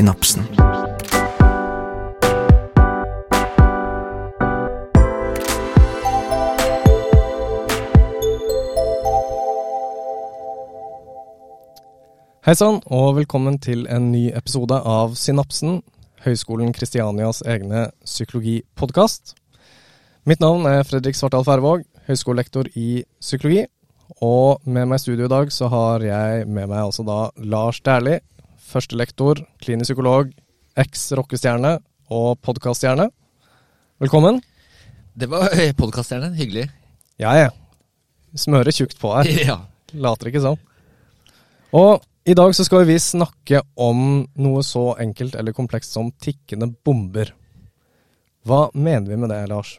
Synapsen. Hei sann, og velkommen til en ny episode av Synapsen, Høgskolen Kristianias egne psykologipodcast. Mitt navn er Fredrik Svartdal Færvåg, høyskolelektor i psykologi, og med meg i studio i dag så har jeg med meg altså da Lars Dæhlie, førstelektor, klinisk psykolog, eks-rockestjerne og podcaststjerne. Velkommen. Det var podcaststjerne, hyggelig. Ja. Smører tjukt på her. Ja. Later ikke sånn. Og i dag så skal vi snakke om noe så enkelt eller komplekst som tikkende bomber. Hva mener vi med det, Lars?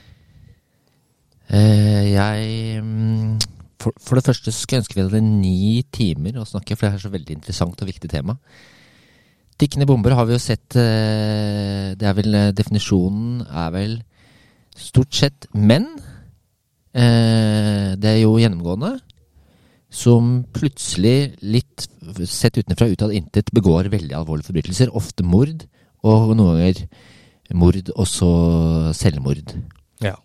For det første skal jeg ønske vi hadde 9 timer å snakke, for det er så veldig interessant og viktig tema. Tikkende bomber har vi jo sett, det er vel, definisjonen er vel stort sett menn. Det er jo gjennomgående, som plutselig, litt sett utenfra ut av intet, begår veldig alvorlige forbrytelser, ofte mord, og noen ganger mord, og så selvmord. Ja.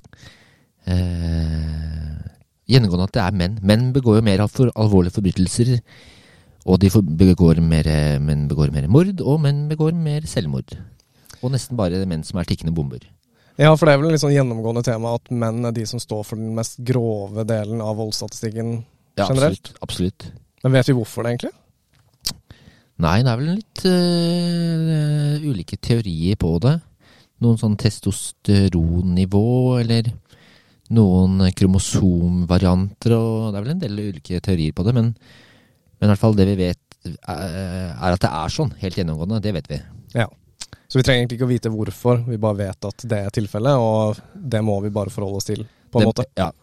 Gjennomgående at det er menn. Menn begår jo mer alvorlige forbrytelser, og menn begår mer mord, og menn begår mer selvmord. Og nesten bare menn som er tikkende bomber. Ja, for det er vel en litt sånn gjennomgående tema at menn er de som står for den mest grove delen av voldsstatistikken. Ja, generelt. absolutt. Men vet vi hvorfor det egentlig? Nei, det er vel litt ulike teorier på det. Noen sånn testosteronnivå, eller noen kromosomvarianter, og det er vel en del ulike teorier på det, men i hvert fall det vi vet er at det er sånn, helt gjennomgående, det vet vi. Ja, så vi trenger egentlig ikke å vite hvorfor, vi bare vet at det er tilfellet, og det må vi bare forholde oss til, på en måte. Ja.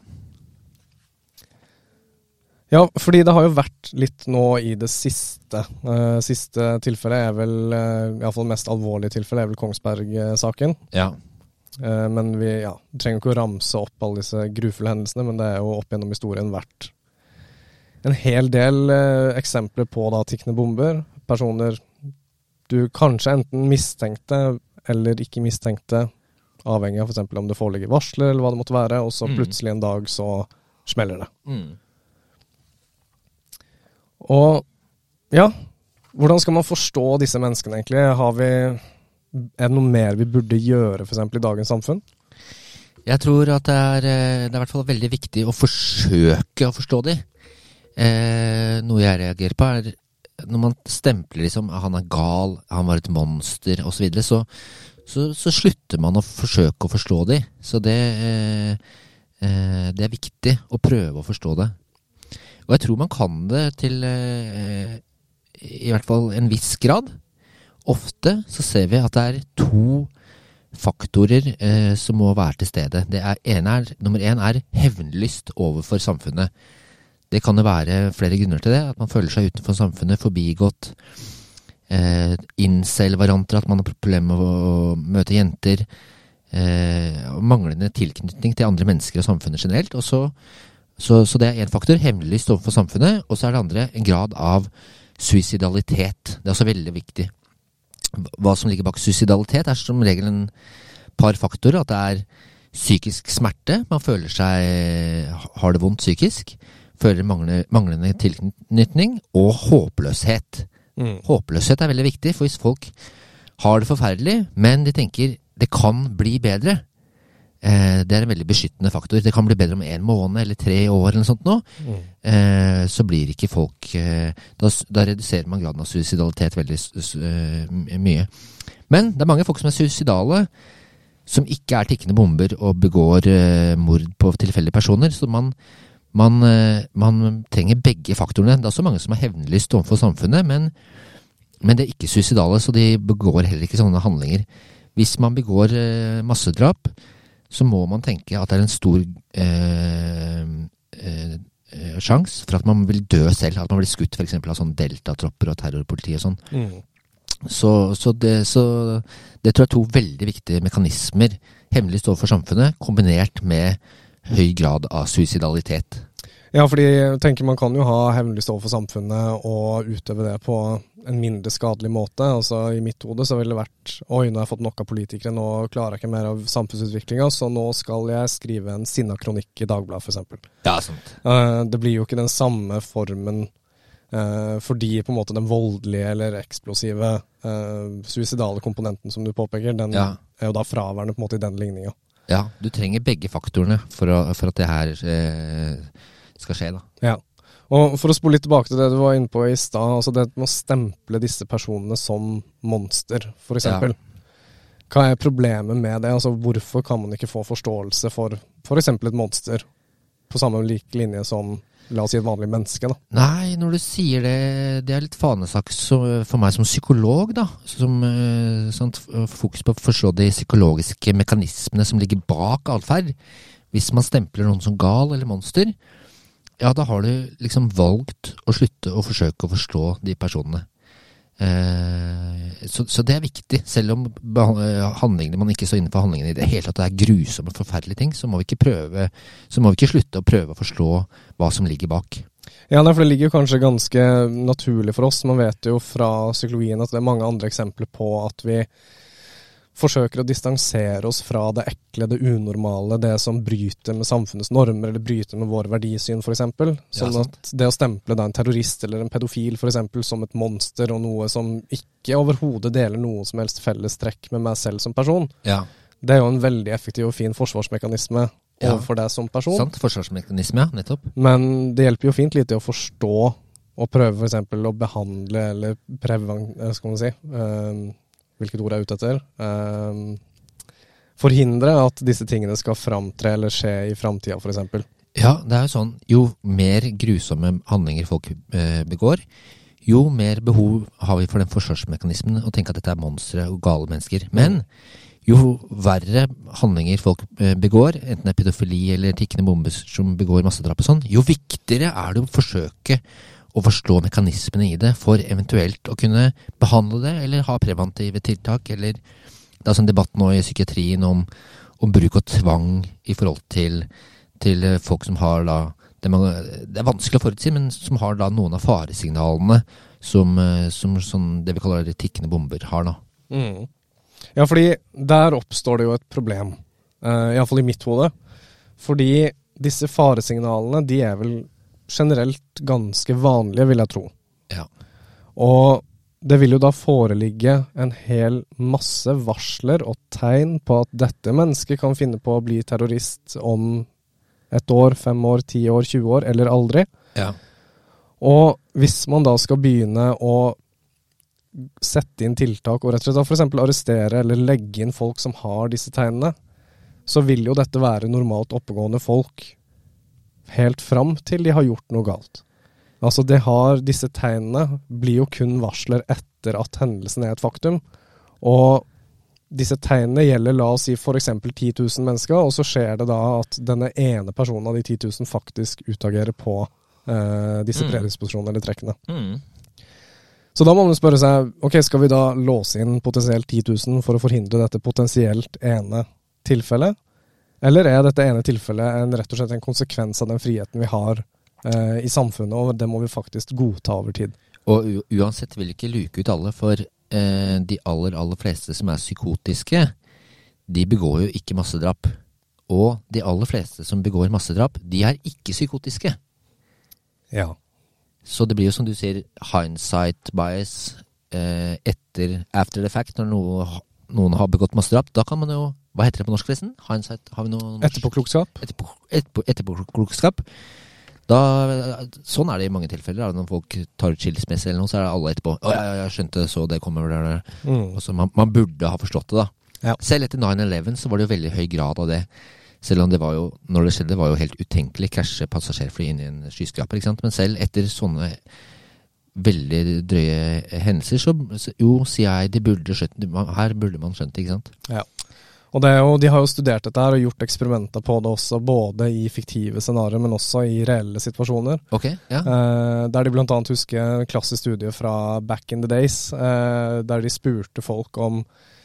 Ja, fordi det har jo vært litt nå i det siste. Siste tilfellet er vel, i hvert fall mest alvorlige tilfellet, er vel Kongsberg-saken. Ja. Men vi trenger ikke å ramse opp alle disse grufulle hendelsene, men det er jo opp gjennom historien vært en hel del eksempler på da tikkende bomber. Personer du kanskje enten mistenkte eller ikke mistenkte, avhengig av for eksempel om det foreligger varsler eller hva det måtte være, og så plutselig en dag så smeller det. Og ja, hvordan skal man forstå disse menneskene egentlig? Er det noe mer vi burde gjøre for eksempel i dagens samfunn? Jeg tror at det er i hvert fall veldig viktig å forsøke å forstå dem. Noe jeg reagerer på er når man stempler liksom han er gal, han var et monster og så videre, så slutter man å forsøke å forstå dem. Så det er viktig å prøve å forstå det. Og jeg tror man kan det til i hvert fall en viss grad. Ofte så ser vi at det er 2 faktorer som må være til stede. Nummer 1 er hevnlyst overfor samfunnet. Det kan jo være flere grunner til det, at man føler seg utenfor samfunnet, forbigått, incel-varianter, at man har problemer med å møte jenter, manglende tilknytning til andre mennesker og samfunnet generelt, og så det er en faktor, hevnlyst overfor samfunnet, og så er det andre en grad av suicidalitet. Det er også veldig viktig. Hva som ligger bak suicidalitet er som regel en par faktorer, at det er psykisk smerte, man føler seg, har det vondt psykisk, føler manglende tilknytning, og håpløshet. Håpløshet er veldig viktig, for hvis folk har det forferdelig, men de tenker det kan bli bedre, det er en veldig beskyttende faktor. Det kan bli bedre om 1 måned eller 3 år eller noe sånt nå. Så blir ikke folk da reduserer man graden av suicidalitet veldig mye. Men det er mange folk som er suicidale, som ikke er tikkende bomber og begår mord på tilfeldige personer. Så man trenger begge faktorene. Det er også mange som er hevnlyst overfor samfunnet, men det er ikke suicidale, så de begår heller ikke sånne handlinger. Hvis man begår massedrap, så må man tenke at det er en stor sjans for at man vil dø selv, at man blir skutt for eksempel av sånn deltatropper og terrorpoliti og sånn. Så det tror jeg er 2 veldig viktige mekanismer, hemmelig overfor samfunnet, kombinert med høy grad av suicidalitet. Ja, fordi jeg tenker man kan jo ha hevnlyst overfor samfunnet og utøve det på en mindre skadelig måte. Altså i mitt hode så ville det vært, oi, nå har jeg fått nok av politikere, nå klarer jeg ikke mer av samfunnsutviklingen, så nå skal jeg skrive en sinna kronikk i Dagbladet for eksempel. Ja, sant. Det blir jo ikke den samme formen fordi på en måte den voldelige eller eksplosive suicidale komponenten som du påpeker, den er jo da fraværende på en måte i den ligningen. Ja, du trenger begge faktorene for at det her skal skje da. Ja, og for å spole litt tilbake til det du var inne på i sted, altså det med å stemple disse personene som monster, for eksempel. Ja. Hva er problemet med det? Altså hvorfor kan man ikke få forståelse for eksempel et monster på samme like linje som, la oss si, et vanlig menneske da? Nei, når du sier det, det er litt fanesak for meg som psykolog da, som fokus på å forstå de psykologiske mekanismene som ligger bak atferd. Hvis man stempler noen som gal eller monster, ja, da har du liksom valgt å slutte å forsøke å forstå de personene. Så det er viktig, selv om handlingene, man ikke står inne for handlingene i det hele tatt, det er grusomme, forferdelige ting, så må vi ikke slutte å prøve å forstå hva som ligger bak. Ja, for det ligger jo kanskje ganske naturlig for oss. Man vet jo fra psykologien at det er mange andre eksempler på at vi forsøker å distansere oss fra det ekle, det unormale, det som bryter med samfunnets normer, eller bryter med våre verdisyn, for eksempel. Sånn at det å stemple da en terrorist eller en pedofil, for eksempel, som et monster, og noe som ikke overhodet deler noe som helst felles trekk med meg selv som person, det er jo en veldig effektiv og fin forsvarsmekanisme overfor deg som person. Sant, forsvarsmekanisme, ja, nettopp. Men det hjelper jo fint lite å forstå, og prøve for eksempel å behandle, eller skal man si, hvilket ord jeg er ute etter, forhindre at disse tingene skal framtre eller skje i fremtiden, for eksempel. Ja, det er jo sånn, jo mer grusomme handlinger folk begår, jo mer behov har vi for den forsvarsmekanismen å tenke at dette er monstre og gale mennesker. Men jo verre handlinger folk begår, enten det er pedofili eller tikkende bomber som begår massedrap og sånn, jo viktigere er det å forsøke å forstå mekanismene i det, for eventuelt å kunne behandle det, eller ha preventive tiltak, eller det er sånn debatt nå i psykiatrien om bruk av tvang i forhold til folk som har da, det er vanskelig å forutsi, men som har da noen av faresignalene som sånn, det vi kaller tikkende bomber har da. Mm. Ja, fordi der oppstår det jo et problem, i hvert fall i mitt hode, fordi disse faresignalene, de er vel generelt ganske vanlige, vil jeg tro. Ja. Og det vil jo da foreligge en hel masse varsler og tegn på at dette mennesket kan finne på å bli terrorist om 1 år, 5 år, 10 år, 20 år, eller aldri. Ja. Og hvis man da skal begynne å sette inn tiltak, og rett og slett for eksempel arrestere eller legge inn folk som har disse tegnene, så vil jo dette være normalt oppegående folk helt fram til de har gjort noe galt. Altså disse tegnene blir jo kun varsler etter at hendelsen er et faktum, og disse tegnene gjelder, la oss si, for eksempel 10 000 mennesker, og så skjer det da at denne ene personen av de 10 000 faktisk utagerer på disse predisposisjonene eller trekkene. Så da må man spørre seg, ok, skal vi da låse inn potensielt 10 000 for å forhindre dette potensielt ene tilfellet? Eller er dette ene tilfellet rett og slett en konsekvens av den friheten vi har i samfunnet, og det må vi faktisk godta over tid? Og uansett vil ikke luke ut alle, for de aller fleste som er psykotiske, de begår jo ikke massedrap. Og de aller fleste som begår massedrap, de er ikke psykotiske. Ja. Så det blir jo som du sier, hindsight bias after the fact, når noen har begått massedrap. Da kan man jo, hva heter det på norsk forresten? Hindsight, har vi noe norsk? Etterpåklokskap. Etterpåklokskap. Sånn er det i mange tilfeller. Når folk tar ut skilsmisse eller noe, så er det alle etterpå. Jeg skjønte så det kommer der. Og så man burde ha forstått det da. Ja. Selv etter 9/11 så var det jo veldig høy grad av det. Selv om det var jo, når det skjedde, det var jo helt utenkelig krasje passasjerfly inn i en skyskraper, ikke sant? Men selv etter sånne veldig drøye hendelser, så jo, sier jeg, her burde man skjønt det, ikke sant? Ja. Og de har jo studert dette her og gjort eksperimenter på det også, både i fiktive scenarier, men også i reelle situasjoner. Ok, ja. Der de blant annet husker en klassisk studie fra back in the days, der de spurte folk om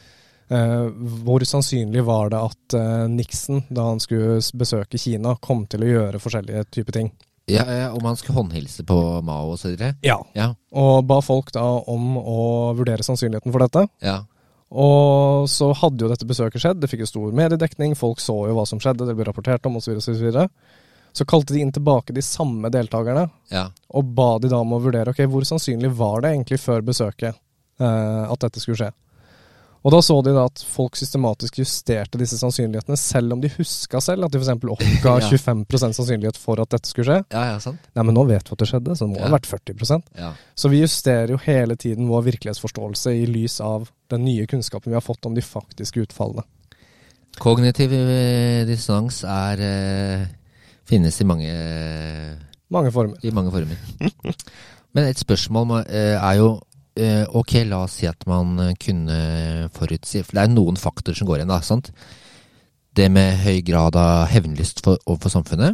hvor sannsynlig var det at Nixon, da han skulle besøke Kina, kom til å gjøre forskjellige typer ting. Ja, om han skulle håndhilse på Mao og så videre. Ja, og ba folk da om å vurdere sannsynligheten for dette. Ja. Og så hadde jo dette besøket skjedd, det fikk jo stor mediedekning, folk så jo hva som skjedde, det ble rapportert om, og så videre, og så videre. Så kalte de inn tilbake de samme deltakerne, og ba de da om å vurdere, ok, hvor sannsynlig var det egentlig før besøket at dette skulle skje? Og da så de da at folk systematisk justerte disse sannsynlighetene, selv om de husket selv at de for eksempel oppga 25% sannsynlighet for at dette skulle skje. Ja, sant. Nei, men nå vet vi at det skjedde, så det må ha vært 40%. Ja. Så vi justerer jo hele tiden vår virkelighetsforståelse i lys av den nye kunnskapen vi har fått om de faktiske utfallene. Kognitiv dissonans finnes i mange former. I mange former. Men et spørsmål jo ok, la oss si at man kunne forutsi, for det noen faktorer som går igjen da, sant? Det med høy grad av hevnlyst overfor samfunnet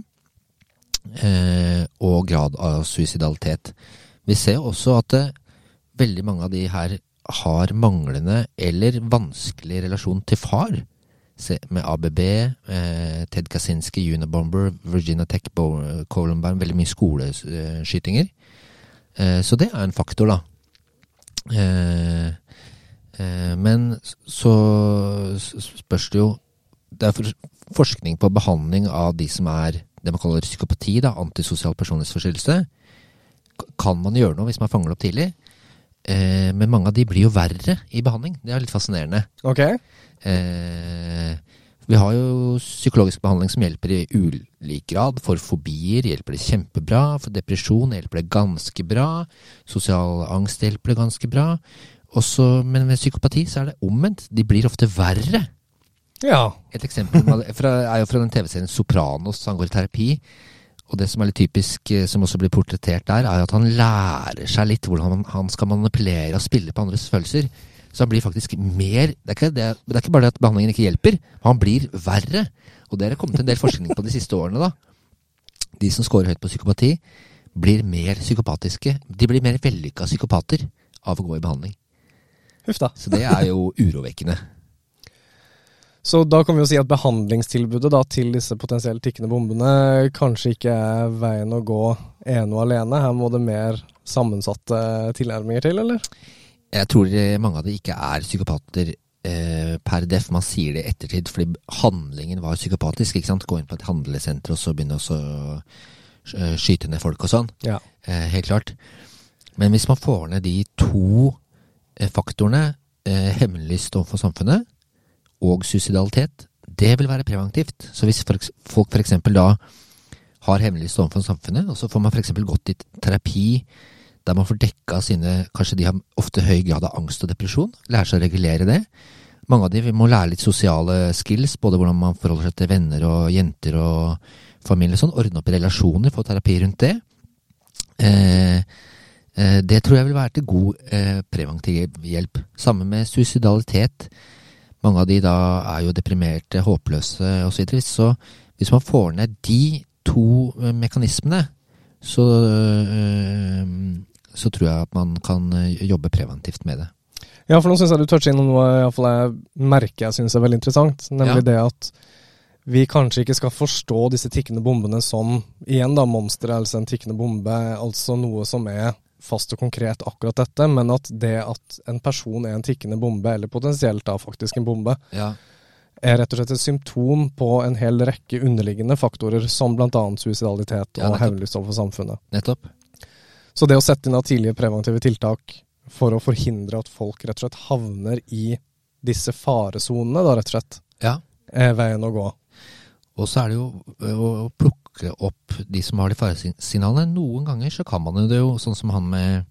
og grad av suicidalitet. Vi ser også at veldig mange av de her har manglende eller vanskelig relasjon til far. Med ABB, Ted Kaczynski, Unabomber, Virginia Tech, Columbine, veldig mye skoleskytinger. Så det en faktor da. Men så spørs det jo, det forskning på behandling av de som det man kaller psykopati, da, antisosial personlighetsforstyrrelse. Kan man gjøre noe hvis man fanger det opp tidlig? Men mange av de blir jo verre i behandling. Det litt fascinerende. Ok. Vi har jo psykologisk behandling som hjelper i ulik grad. For fobier hjelper det kjempebra. For depresjon hjelper det ganske bra. Sosial angst hjelper det ganske bra. Men ved psykopati så det omvendt. De blir ofte verre. Ja. Et eksempel jo fra den TV-serien Sopranos, han går i terapi. Og det som litt typisk, som også blir portrettert der, at han lærer seg litt hvordan han skal manipulere og spille på andres følelser. Så han blir faktisk mer, det ikke bare det at behandlingen ikke hjelper, han blir verre. Og det kommet en del forskning på de siste årene da. De som scorer høyt på psykopati, blir mer psykopatiske. De blir mer vellykka psykopater av å gå i behandling. Huff da. Så det jo urovekkende. Så da kan vi jo si at behandlingstilbudet da, til disse potensielt tikkende bombene kanskje ikke veien å gå ene og alene. Her må det mer sammensatte tilnærminger til, eller? Jeg tror mange av de ikke psykopater per def. Man sier det i ettertid, fordi handlingen var psykopatisk, ikke sant? Gå inn på et handlesenter og så begynne å skyte ned folk og sånn. Ja. Helt klart. Men hvis man får ned de to faktorene, hemmeligst overfor samfunnet, og suicidalitet, det vil være preventivt. Så hvis folk for eksempel da har hemmeligst overfor samfunnet, og så får man for eksempel gått i terapi, der man får dekka kanskje de har ofte høy grad av angst og depresjon, lærer seg å regulere det. Mange av de må lære litt sosiale skills, både hvordan man forholder seg til venner og jenter og familie, sånn, ordne opp i relasjoner, få terapi rundt det. Det tror jeg vil være til god preventiv hjelp. Samme med suicidalitet. Mange av de da jo deprimerte, håpløse og så videre. Så hvis man får ned de to mekanismene, så tror jeg at man kan jobbe preventivt med det. Ja, for nå synes jeg du toucher inn noe i hvert fall jeg merker jeg synes veldig interessant, nemlig det at vi kanskje ikke skal forstå disse tikkende bombene som, igjen da, monster, altså en tikkende bombe, altså noe som fast og konkret akkurat dette, men at det at en person en tikkende bombe, eller potensielt da faktisk en bombe, rett og slett et symptom på en hel rekke underliggende faktorer, som blant annet suicidalitet og hevnlyst overfor samfunnet. Nettopp. Så det å sette inn av tidlige preventive tiltak for å forhindre at folk rett og slett havner i disse faresonene, da rett og slett, veien å gå. Og så det jo å plukke opp de som har de faresignalene. Noen ganger så kan man jo det jo, sånn som han med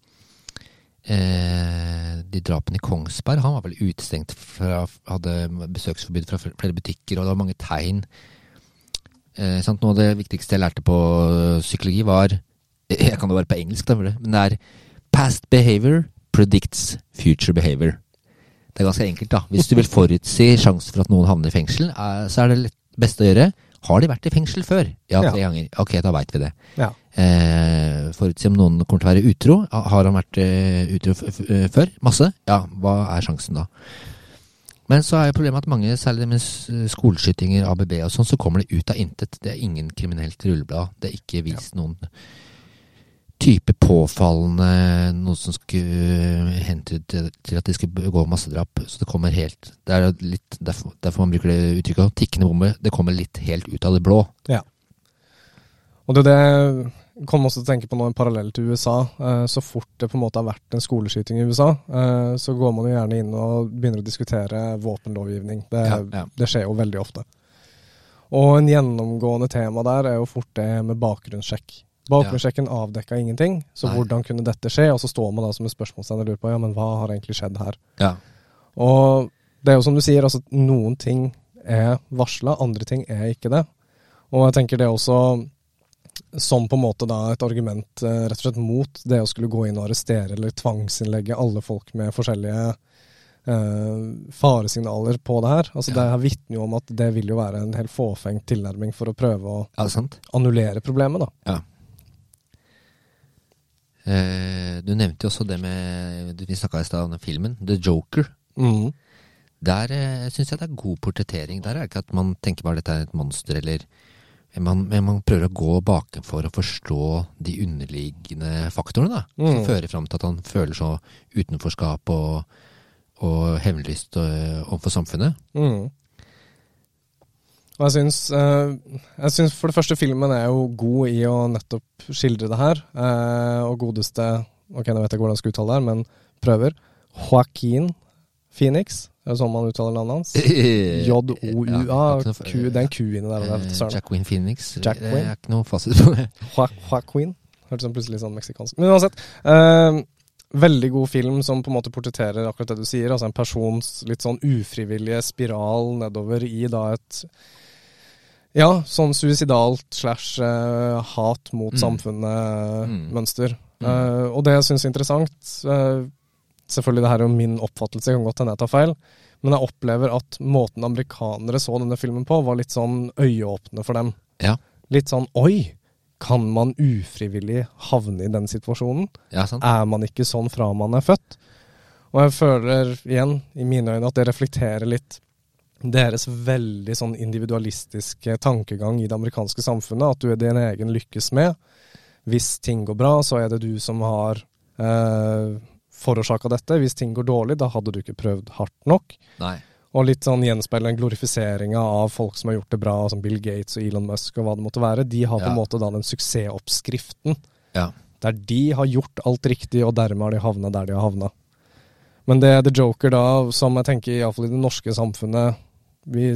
de drapene i Kongsberg. Han var vel utestengt hadde besøksforbud fra flere butikker, og det var mange tegn. Noe av det viktigste jeg lærte på psykologi var, jeg kan det være på engelsk da, men det past behavior predicts future behavior. Det ganske enkelt da. Hvis du vil forutsi sjansen for at noen havner i fengsel, så det beste å gjøre. Har de vært i fengsel før? Ja, 3 ganger. Ok, da vet vi det. Ja. Forutsi om noen kommer til å være utro. Har han vært utro før? Masse? Ja, hva sjansen da? Men så er jo problemet at mange, særlig med skoleskytinger, ABB og sånn, så kommer det ut av intet. Det er ingen kriminelt rulleblad. Det er ikke vist noen type påfallende, noe som skulle hente ut til at de skulle begå massedrap. Så det kommer helt, det er litt, derfor man bruker det uttrykket, tikkende bombe, det kommer litt helt ut av det blå. Ja. Og det kom også til å tenke på nå en parallell til USA. Så fort det på en måte har vært en skoleskyting i USA, så går man jo gjerne inn og begynner å diskutere våpenlovgivning. Det skjer jo veldig ofte. Og en gjennomgående tema der er jo fort det med bakgrunnssjekk. Bakgrunnssjekken avdekket ingenting, så hvordan kunne dette skje? Og så står man da som et spørsmålstegn og lurer på, ja, men hva har egentlig skjedd her? Ja. Og det er jo som du sier, altså noen ting er varslet, andre ting er ikke det. Og jeg tenker det også som på en måte da et argument rett og slett mot det å skulle gå inn og arrestere eller tvangsinnlegge alle folk med forskjellige faresignaler på det her. Altså det her vitner jo om at det vil jo være en helt fåfengt tilnærming for å prøve å annullere problemet da. Ja. Du nevnte jo også det med, vi snakket i stedet om den filmen, The Joker. Der synes jeg det er god portrettering. Der er det ikke at man tenker bare dette er et monster, eller men man prøver å gå bakenfor å forstå de underliggende faktorene da, som fører frem til at han føler så utenforskap og hevnlyst overfor samfunnet. Og jeg synes for det første filmen er jo god i å nettopp skildre det her, og godeste, ok, nå vet jeg hvordan jeg skal uttale det her, men prøver, Joaquin Phoenix, er det sånn man uttaler navnet hans? J-O-U-A, det er en Q inni der. Joaquin Phoenix, Jack det er ikke noe fasit på det. Joaquin, hørtes plutselig sånn meksikansk. Men uansett, veldig god film som på en måte portretterer akkurat det du sier, altså en persons litt sånn ufrivillige spiral nedover i da et, ja, sånn suicidalt / hat mot samfunnet mønster. Og det jeg synes er interessant, selvfølgelig det her er jo min oppfattelse, jeg kan godt hende jeg tar feil, men jeg opplever at måten amerikanere så denne filmen på var litt sånn øyeåpne for dem. Ja. Litt sånn, oi, kan man ufrivillig havne i den situasjonen? Ja, sant. Er man ikke sånn fra man er født? Og jeg føler igjen, i mine øyne, at det reflekterer litt deres veldig sånn individualistiske tankegang i det amerikanske samfunnet, at du er din egen lykkes med. Hvis ting går bra, så er det du som har forårsaket dette. Hvis ting går dårlig, da hadde du ikke prøvd hardt nok. Nei. Og litt sånn gjenspeiler en glorifisering av folk som har gjort det bra, som Bill Gates og Elon Musk og hva det måtte være. De har på en måte da den suksessoppskriften. Ja. Der de har gjort alt riktig, og dermed har de havnet der de har havnet. Men det er The Joker da, som jeg tenker i hvert fall i det norske samfunnet, vi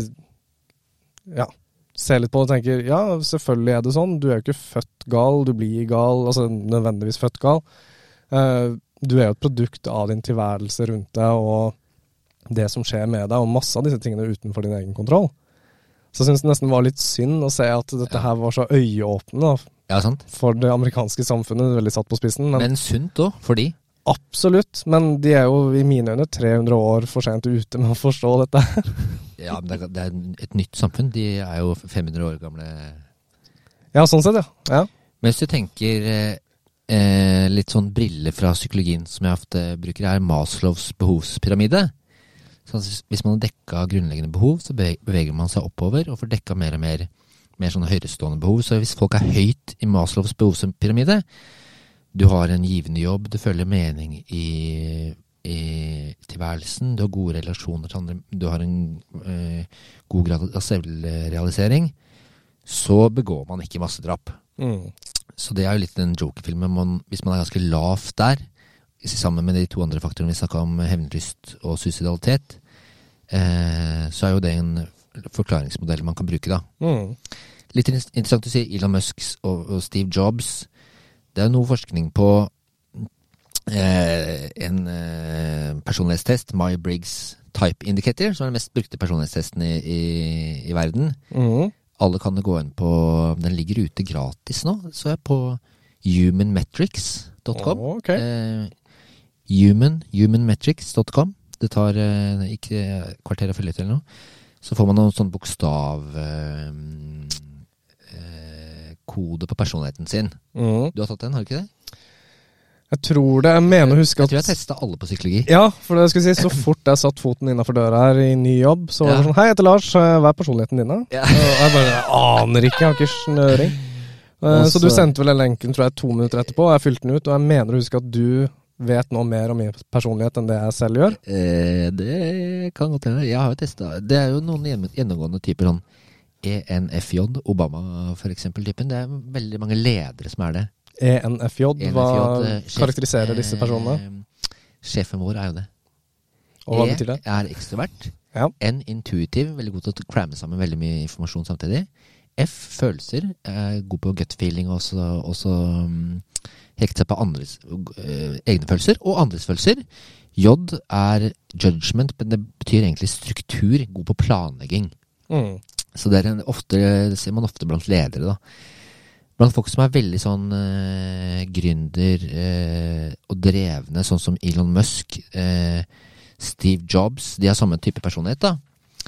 ser litt på og tenker, ja, selvfølgelig er det sånn. Du er jo ikke født gal, du blir gal, altså nødvendigvis født gal. Du er jo et produkt av din tilværelse rundt deg, og det som skjer med deg, og masse av disse tingene utenfor din egen kontroll. Så jeg synes det nesten var litt synd å se at dette her var så øyeåpne sant. For det amerikanske samfunnet, veldig satt på spissen. Men sunt også, for de? Absolutt, men de er jo i mine øyne 300 år for sent ute med å forstå dette. Ja, men det er et nytt samfunn. De er jo 500 år gamle. Ja, sånn sett, ja. Men hvis du tenker litt sånn briller fra psykologien som jeg ofte bruker, er Maslows behovspyramide. Så hvis man har dekket grunnleggende behov, så beveger man seg oppover og får dekket mer og mer sånne høyrestående behov. Så hvis folk er høyt i Maslows behovspyramide, du har en givende jobb, du føler mening i tilværelsen, du har gode relasjoner til andre, du har en god grad av selvrealisering, så begår man ikke massedrap. Så det er jo litt den Joker-filmen, hvis man er ganske lavt der, sammen med de to andre faktorene vi snakket om, hevnlyst og suicidalitet, så er jo det en forklaringsmodell man kan bruke da. Litt interessant å si, Elon Musk og Steve Jobs, det er jo noe forskning på en personlighetstest, Myers-Briggs Type Indicator, som er den mest brukte personlighetstesten i verden. Alle kan gå inn på, den ligger ute gratis nå, så er på humanmetrics.com. Humanmetrics.com. Det tar ikke kvarter å fylle ut eller noe. Så får man noen sånn bokstav kode på personligheten sin. Du har tatt den, har du ikke det? Jeg tror det, jeg mener å huske Jeg at... tror jeg testet alle på psykologi. Ja, for det jeg skulle si, så fort jeg satt foten innenfor døra her i ny jobb, så var det sånn, hei, jeg heter Lars, hva er personligheten din da? Ja. Og jeg bare, jeg aner ikke, jeg har ikke snøring. Så du sendte vel en lenken, tror jeg, 2 minutter etterpå, og jeg fylte den ut, og jeg mener å huske at du vet nå mer om min personlighet enn det jeg selv gjør. Det kan godt hende. Jeg har jo testet. Det er jo noen gjennomgående typer, sånn ENFJ, Obama for eksempel typen. Det er veldig mange ledere som er det. ENFJ, hva karakteriserer disse personene? Sjefen vår er jo det. Og hva betyr det? Er ekstrovert. Ja. N, intuitiv, veldig god til å cramme sammen veldig mye informasjon samtidig. F, følelser, er god på gut feeling, og så hekte seg på andres egne følelser, og andres følelser. J er judgment, men det betyr egentlig struktur, god på planlegging. Så det ser man ofte blant ledere da. Blant folk som er veldig sånn gründer og drevne, sånn som Elon Musk, Steve Jobs, de har samme type personlighet da.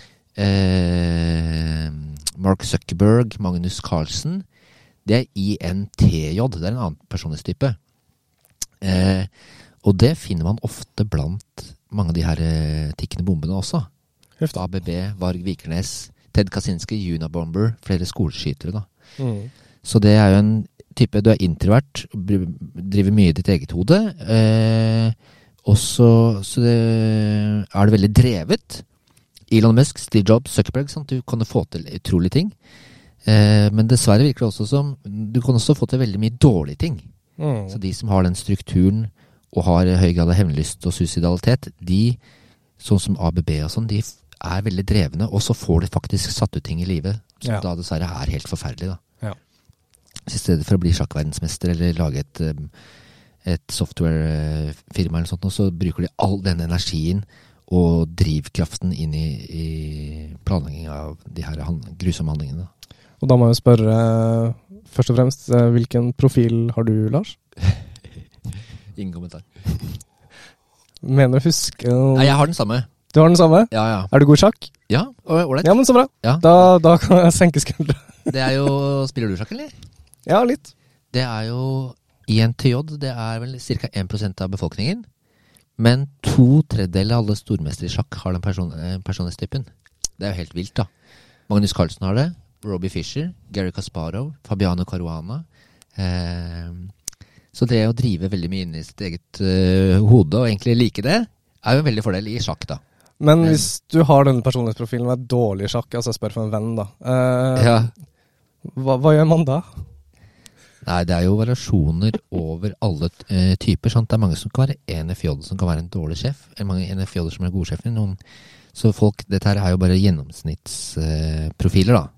Mark Zuckerberg, Magnus Carlsen, det er INTJ, det er en annen personlighetstype. Og det finner man ofte blant mange av de her tikkende bombene også. ABB, Varg Vikernes, Ted Kaczynski, Unabomber, flere skoleskytere da. Så det er jo en type, du er introvert, driver mye i ditt eget hode, og så er du veldig drevet. Elon Musk, Steve Jobs, Zuckerberg, sant? Du kan få til utrolige ting. Men dessverre virker det også som, du kan også få til veldig mye dårlige ting. Så de som har den strukturen, og har høy grad av hevnlyst og suicidalitet, de, sånn som ABB og sånn, de er veldig drevne, og så får de faktisk satt ut ting i livet, som da dessverre er helt forferdelig da. Så i stedet for å bli sjakkverdensmester eller lage et softwarefirma eller sånt, så bruker de all den energien og drivkraften inn i planlegging av de her grusomme handlingene. Og da må jeg spørre, først og fremst, hvilken profil har du, Lars? Ingen kommentar. Mener du huske... Nei, jeg har den samme. Du har den samme? Ja, ja. Er du god i sjakk? Ja, ordentlig. Ja, men så bra. Ja. Da kan jeg senke skuldre. Det er jo... Spiller du sjakk, eller? Ja, litt. Det er jo INTJ, det er vel ca. 1% av befolkningen. Men 2/3 av alle stormestere i sjakk har den personlighetstypen. Det er jo helt vilt da. Magnus Carlsen har det, Robbie Fischer, Gary Kasparov, Fabiano Caruana. Så det å drive veldig mye inn i sitt eget hode og egentlig like det, er jo en veldig fordel i sjakk da. Men hvis du har denne personlighetsprofilen og er dårlig i sjakk, altså jeg spør for en venn da, hva gjør man da? Nei, det er jo variasjoner over alle typer, sant? Det er mange som kan være ENFJ som kan være en dårlig sjef, mange ENFJ som er gode sjefer, så dette her er jo bare gjennomsnittsprofiler da.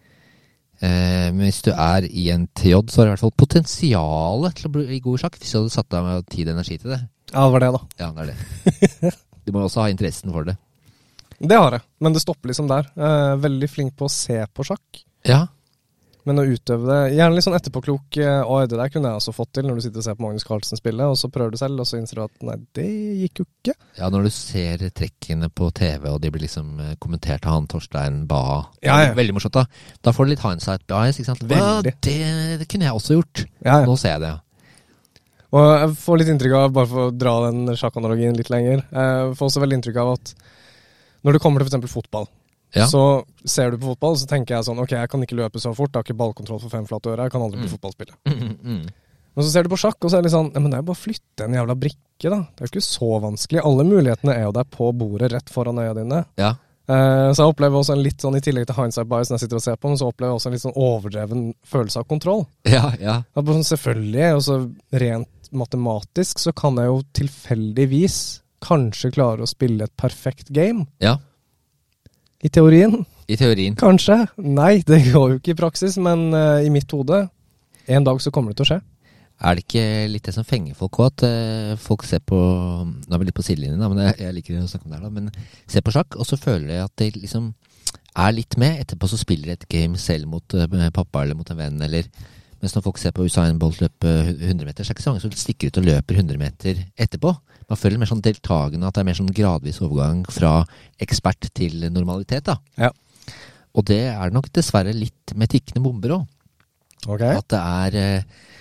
Men hvis du er INTJ, så er det i hvert fall potensialet til å bli god i sjakk, hvis du hadde satt av tid og energi til det. Ja, det var det da. Ja, det er det. Du må også ha interessen for det. Det har jeg, men det stopper liksom der. Veldig flink på å se på sjakk. Ja. Men å utøve det, gjerne litt sånn etterpåklok, det der kunne jeg også fått til når du sitter og ser på Magnus Carlsen spille, og så prøver du selv, og så innser du at nei, det gikk jo ikke. Ja, når du ser trekkene på TV, og de blir liksom kommentert av han Torstein Bae, veldig morsomt da. Da får du litt hindsight bias, ikke sant? Veldig. Det kunne jeg også gjort. Nå ser jeg det, Og jeg får litt inntrykk av, bare for å dra den sjakkanalogien litt lenger, jeg får også veldig inntrykk av at når det kommer til for eksempel fotball, så ser du på fotball, så tenker jeg sånn, ok, jeg kan ikke løpe så fort, jeg har ikke ballkontroll for 5 flate ører, jeg kan aldri bli fotballspiller. Men så ser du på sjakk, og så er det litt sånn, men det er bare å flytte en jævla brikke da. Det er jo ikke så vanskelig. Alle mulighetene er jo der på bordet rett foran øya dine. Ja. Så jeg opplever også en litt sånn, i tillegg til hindsight bias når jeg sitter og ser på, men så opplever jeg også en litt sånn overdreven følelse av kontroll. Ja. Selvfølgelig, og så rent matematisk, så kan jeg jo tilfeldigvis kanskje klare å spille et perfekt game. Ja. I teorien. Kanskje. Nei, det går jo ikke i praksis, men i mitt hode, en dag så kommer det til å skje. Er det ikke litt det som fenger folk også, at folk ser på, nå er vi litt på sidelinjen da, men jeg liker å snakke om det her da, men ser på sjakk, og så føler jeg at de liksom er litt med, etterpå så spiller de et game selv mot pappa eller mot en venn, eller mens når folk ser på Usain Bolt løpe 100 meter, så er det ikke så mange som stikker ut og løper 100 meter etterpå. Man føler mer sånn deltagende, at det er mer sånn gradvis overgang fra ekspert til normalitet da. Ja. Og det er nok dessverre litt med tikkende bomber også. Okay. At det er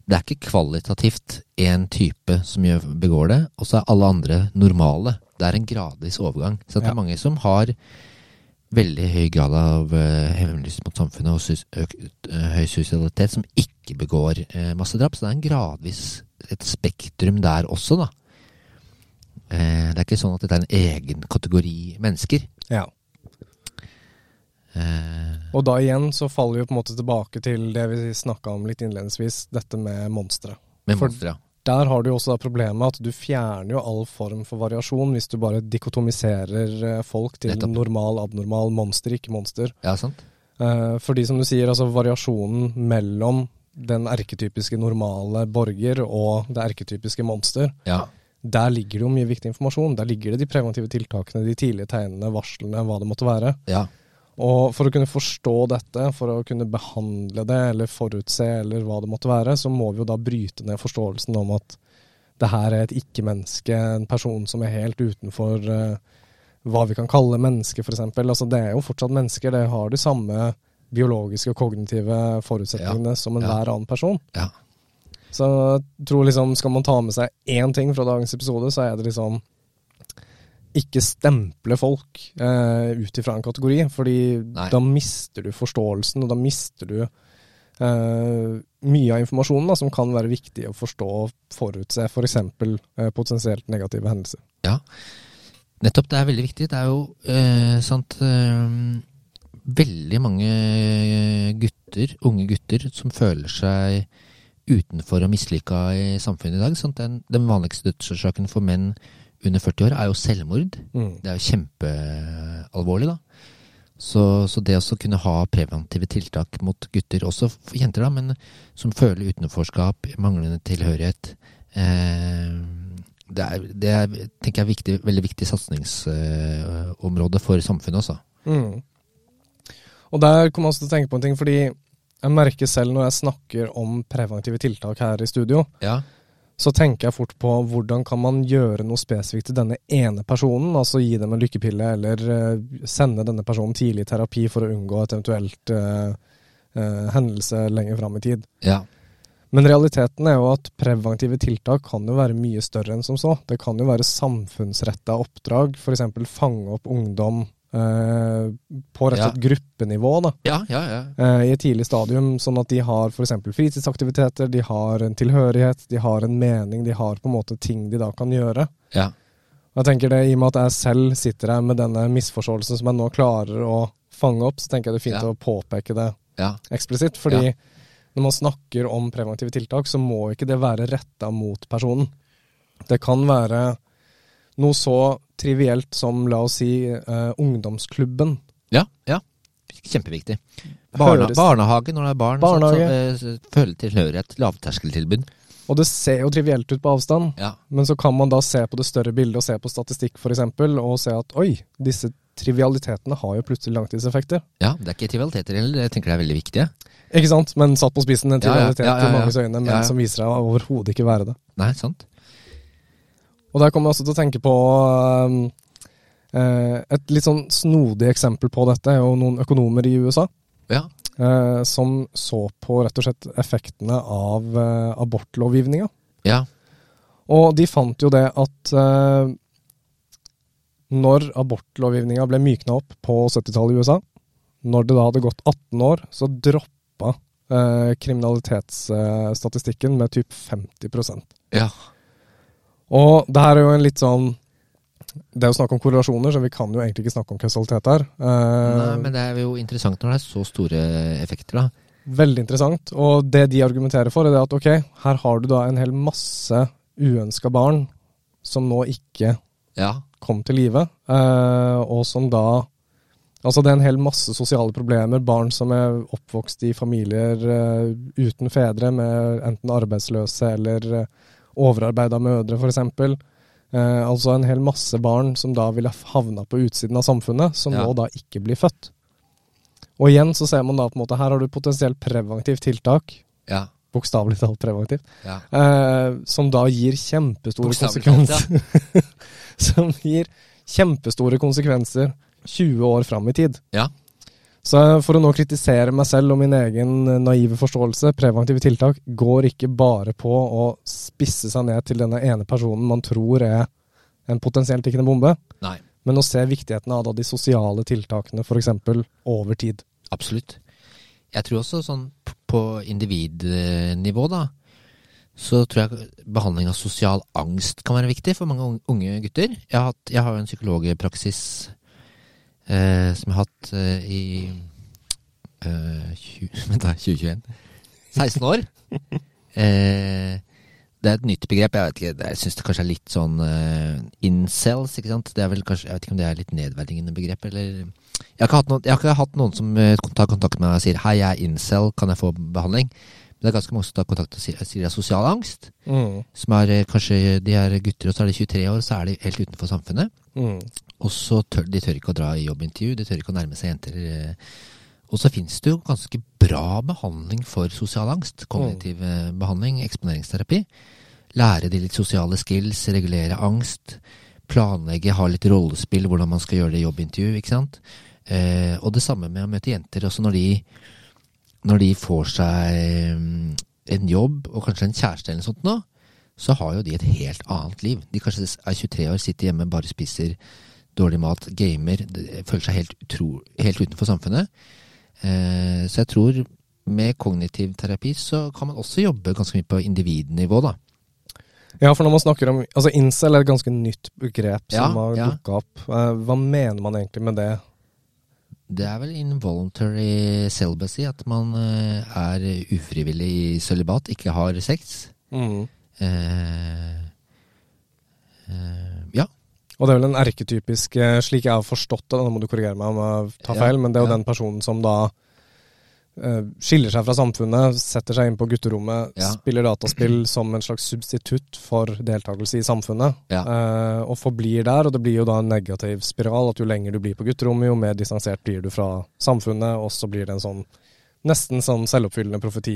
det er ikke kvalitativt en type som begår det, og så alle andre normale. Det en gradvis overgang. Så det mange som har veldig høy grad av hevnlyst mot samfunnet og høy suicidalitet som ikke begår massedrap. Så det en gradvis et spektrum der også, da. Det ikke sånn at dette en egen kategori mennesker. Ja. Og da igjen så faller vi på en måte tilbake til det vi snakket om litt innledningsvis, dette med monstre. Der har du jo også da problemet at du fjerner jo all form for variasjon hvis du bare dikotomiserer folk til normal, abnormal, monster, ikke monster. Ja, sant. Fordi som du sier, altså variasjonen mellom den erketypiske normale borger og det erketypiske monster, der ligger det jo mye viktig informasjon. Der ligger det de preventive tiltakene, de tidlige tegnene, varslene, hva det måtte være. Ja. Og for å kunne forstå dette, for å kunne behandle det, eller forutse, eller hva det måtte være, så må vi jo da bryte ned forståelsen om at det her et ikke-menneske, en person som helt utenfor hva vi kan kalle menneske, for eksempel. Altså, det jo fortsatt mennesker, det har de samme biologiske og kognitive forutsetningene som hver annen person. Ja. Så jeg tror liksom, skal man ta med seg én ting fra dagens episode, så det liksom ikke stemple folk ut ifra en kategori, fordi da mister du forståelsen, og da mister du mye av informasjonen da, som kan være viktig å forstå og forutse, for eksempel potensielt negative hendelser. Ja, nettopp det veldig viktig. Det jo sant, veldig mange gutter, unge gutter, som føler seg utenfor og mislykka i samfunnet i dag. Sant? Den vanligste dødsårsaken for menn under 40 år jo selvmord. Det jo kjempealvorlig da. Så det å kunne ha preventive tiltak mot gutter, også for jenter da, men som føler utenforskap, manglende tilhørighet, det tenker jeg viktig, veldig viktig satsningsområde for samfunnet også. Og der kommer jeg også til å tenke på en ting, fordi jeg merker selv når jeg snakker om preventive tiltak her i studio, så tenker jeg fort på hvordan kan man gjøre noe spesifikt til denne ene personen, altså gi dem en lykkepille, eller sende denne personen tidlig i terapi for å unngå et eventuelt hendelse lenger frem i tid. Ja. Men realiteten jo at preventive tiltak kan jo være mye større enn som så. Det kan jo være samfunnsrettet oppdrag, for eksempel fange opp ungdom på rett og slett gruppenivå da. I et tidlig stadium, sånn at de har for eksempel fritidsaktiviteter, de har en tilhørighet, de har en mening, de har på en måte ting de da kan gjøre. Ja. Og jeg tenker det, i og med at jeg selv sitter her med denne misforståelsen som jeg nå klarer å fange opp, så tenker jeg det fint å påpeke det eksplisitt, fordi når man snakker om preventive tiltak, så må ikke det være rettet mot personen. Det kan være noe så trivielt som, la oss si, ungdomsklubben. Ja. Kjempeviktig. Barnehage, når det barn, så føler tilhørighet, lavterskeltilbud. Og det ser jo trivielt ut på avstand, men så kan man da se på det større bildet og se på statistikk for eksempel, og se at, oi, disse trivialitetene har jo plutselig langtidseffekter. Ja, det ikke trivialiteter heller, jeg tenker det veldig viktig. Ikke sant, men satt på spissen en trivialitet i manges øyne, men som viser seg overhodet ikke være det. Nei, sant. Og der kommer jeg også til å tenke på et litt sånn snodig eksempel på dette, jo noen økonomer i USA, som så på rett og slett effektene av abortlovgivninga. Ja. Og de fant jo det at når abortlovgivninga ble myknet opp på 70-tallet i USA, når det da hadde gått 18 år, så droppa kriminalitetsstatistikken med typ 50%. Ja. Og det her jo en litt sånn, det jo snakk om korrelasjoner, så vi kan jo egentlig ikke snakke om kausalitet her. Nei, men det jo interessant når det så store effekter da. Veldig interessant, og det de argumenterer for det at ok, her har du da en hel masse uønsket barn som nå ikke kom til live, og som da, altså det en hel masse sosiale problemer, barn som oppvokst i familier uten fedre, med enten arbeidsløse eller overarbeidet mødre for eksempel. Altså en hel masse barn som da ville havna på utsiden av samfunnet, som nå da ikke blir født. Og igjen så ser man da på en måte, her har du potensielt preventivt tiltak, bokstavelig talt preventivt, som da gir kjempestore konsekvenser. Som gir kjempestore konsekvenser 20 år fram i tid. Ja. Så for å nå kritisere meg selv og min egen naive forståelse, preventive tiltak går ikke bare på å spisse seg ned til denne ene personen man tror er en potensielt tikkende bombe, Nei. men å se viktigheten av de sosiale tiltakene, for eksempel over tid. Absolutt. Jeg tror også sånn på individnivå da, så tror jeg behandling av sosial angst kan være viktig for mange unge gutter. Jeg har jo en psykologpraksis som jeg har hatt i 2021. 16 år. Det er et nytt begrep. Jeg vet ikke, jeg synes det kanskje er litt sånn incels, ikke sant? Det er vel kanskje, jeg vet ikke om det er litt nedverdigende begrep, eller jeg har ikke hatt noen som tar kontakt med meg og sier hei, jeg er incel, kan jeg få behandling? Men det er ganske mange som tar kontakt og sier det er sosial angst, som er kanskje de er gutter, og så er de 23 år, så er de helt utenfor samfunnet. Og så de tør ikke å dra i jobbintervju, de tør ikke å nærme seg jenter. Og så finnes det jo ganske bra behandling for sosial angst, kognitiv behandling, eksponeringsterapi. Lære de litt sosiale skills, regulere angst, planlegge, ha litt rollespill, hvordan man skal gjøre det i jobbintervju, ikke sant? Og det samme med å møte jenter, også når de får seg en jobb, og kanskje en kjæreste eller noe sånt nå, så har jo de et helt annet liv. De kanskje er 23 år, sitter hjemme, bare spiser dårlig mat, gamer, føler seg helt utenfor samfunnet. Så jeg tror med kognitiv terapi så kan man også jobbe ganske mye på individnivå da. Ja, for når man snakker om, altså incel er et ganske nytt begrep som har dukket opp. Hva mener man egentlig med det? Det er vel involuntary celibacy, at man er ufrivillig i sølibat, ikke har sex. Ja. Og det er vel en erketypisk, slik jeg har forstått det, nå må du korrigere meg om jeg tar feil, men det er jo den personen som da skiller seg fra samfunnet, setter seg inn på gutterommet, spiller dataspill som en slags substitutt for deltakelse i samfunnet, og forblir der, og det blir jo da en negativ spiral, at jo lenger du blir på gutterommet, jo mer distansert blir du fra samfunnet, og så blir det en sånn, nesten sånn selvoppfyllende profeti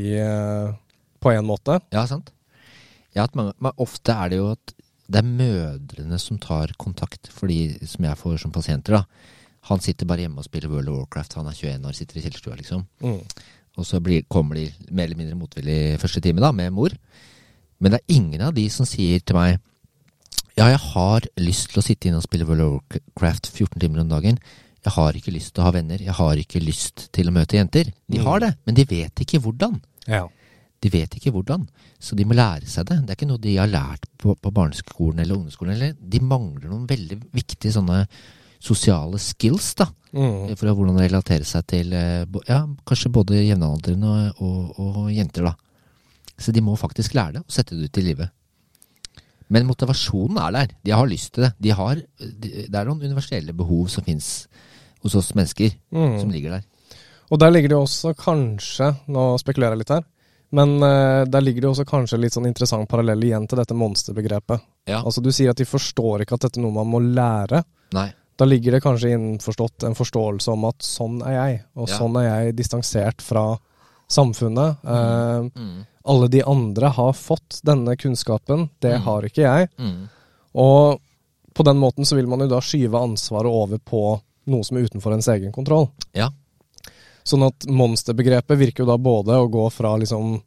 på en måte. Ja, sant. Ja, at ofte er det jo at det er mødrene som tar kontakt, fordi som jeg får som pasienter da, han sitter bare hjemme og spiller World of Warcraft, han er 21 år, sitter i kjellerstua liksom, og så kommer de mer eller mindre motvillig første time da, med mor, men det er ingen av de som sier til meg, ja, jeg har lyst til å sitte inn og spille World of Warcraft 14 timer om dagen, jeg har ikke lyst til å ha venner, jeg har ikke lyst til å møte jenter, de har det, men de vet ikke hvordan. Ja. De vet ikke hvordan, så de må lære seg det. Det er ikke noe de har lært på barneskolen eller ungdomsskolen. De mangler noen veldig viktige sånne sosiale skills da, for hvordan relatere seg til kanskje både jevnaldrende og jenter. Da. Så de må faktisk lære det og sette det ut i livet. Men motivasjonen er der. De har lyst til det. Det er noen universelle behov som finnes hos oss mennesker som ligger der. Og der ligger det også kanskje, nå spekulerer jeg litt her, men der ligger det også kanskje litt sånn interessant parallell igjen til dette monsterbegrepet. Ja. Altså du sier at de forstår ikke at dette er noe man må lære. Nei. Da ligger det kanskje innforstått en forståelse om at sånn er jeg, og sånn er jeg distansert fra samfunnet. Alle de andre har fått denne kunnskapen, det har ikke jeg. Og på den måten så vil man jo da skyve ansvaret over på noe som er utenfor ens egen kontroll. Ja. Sånn at monsterbegrepet virker jo da både å gå fra liksom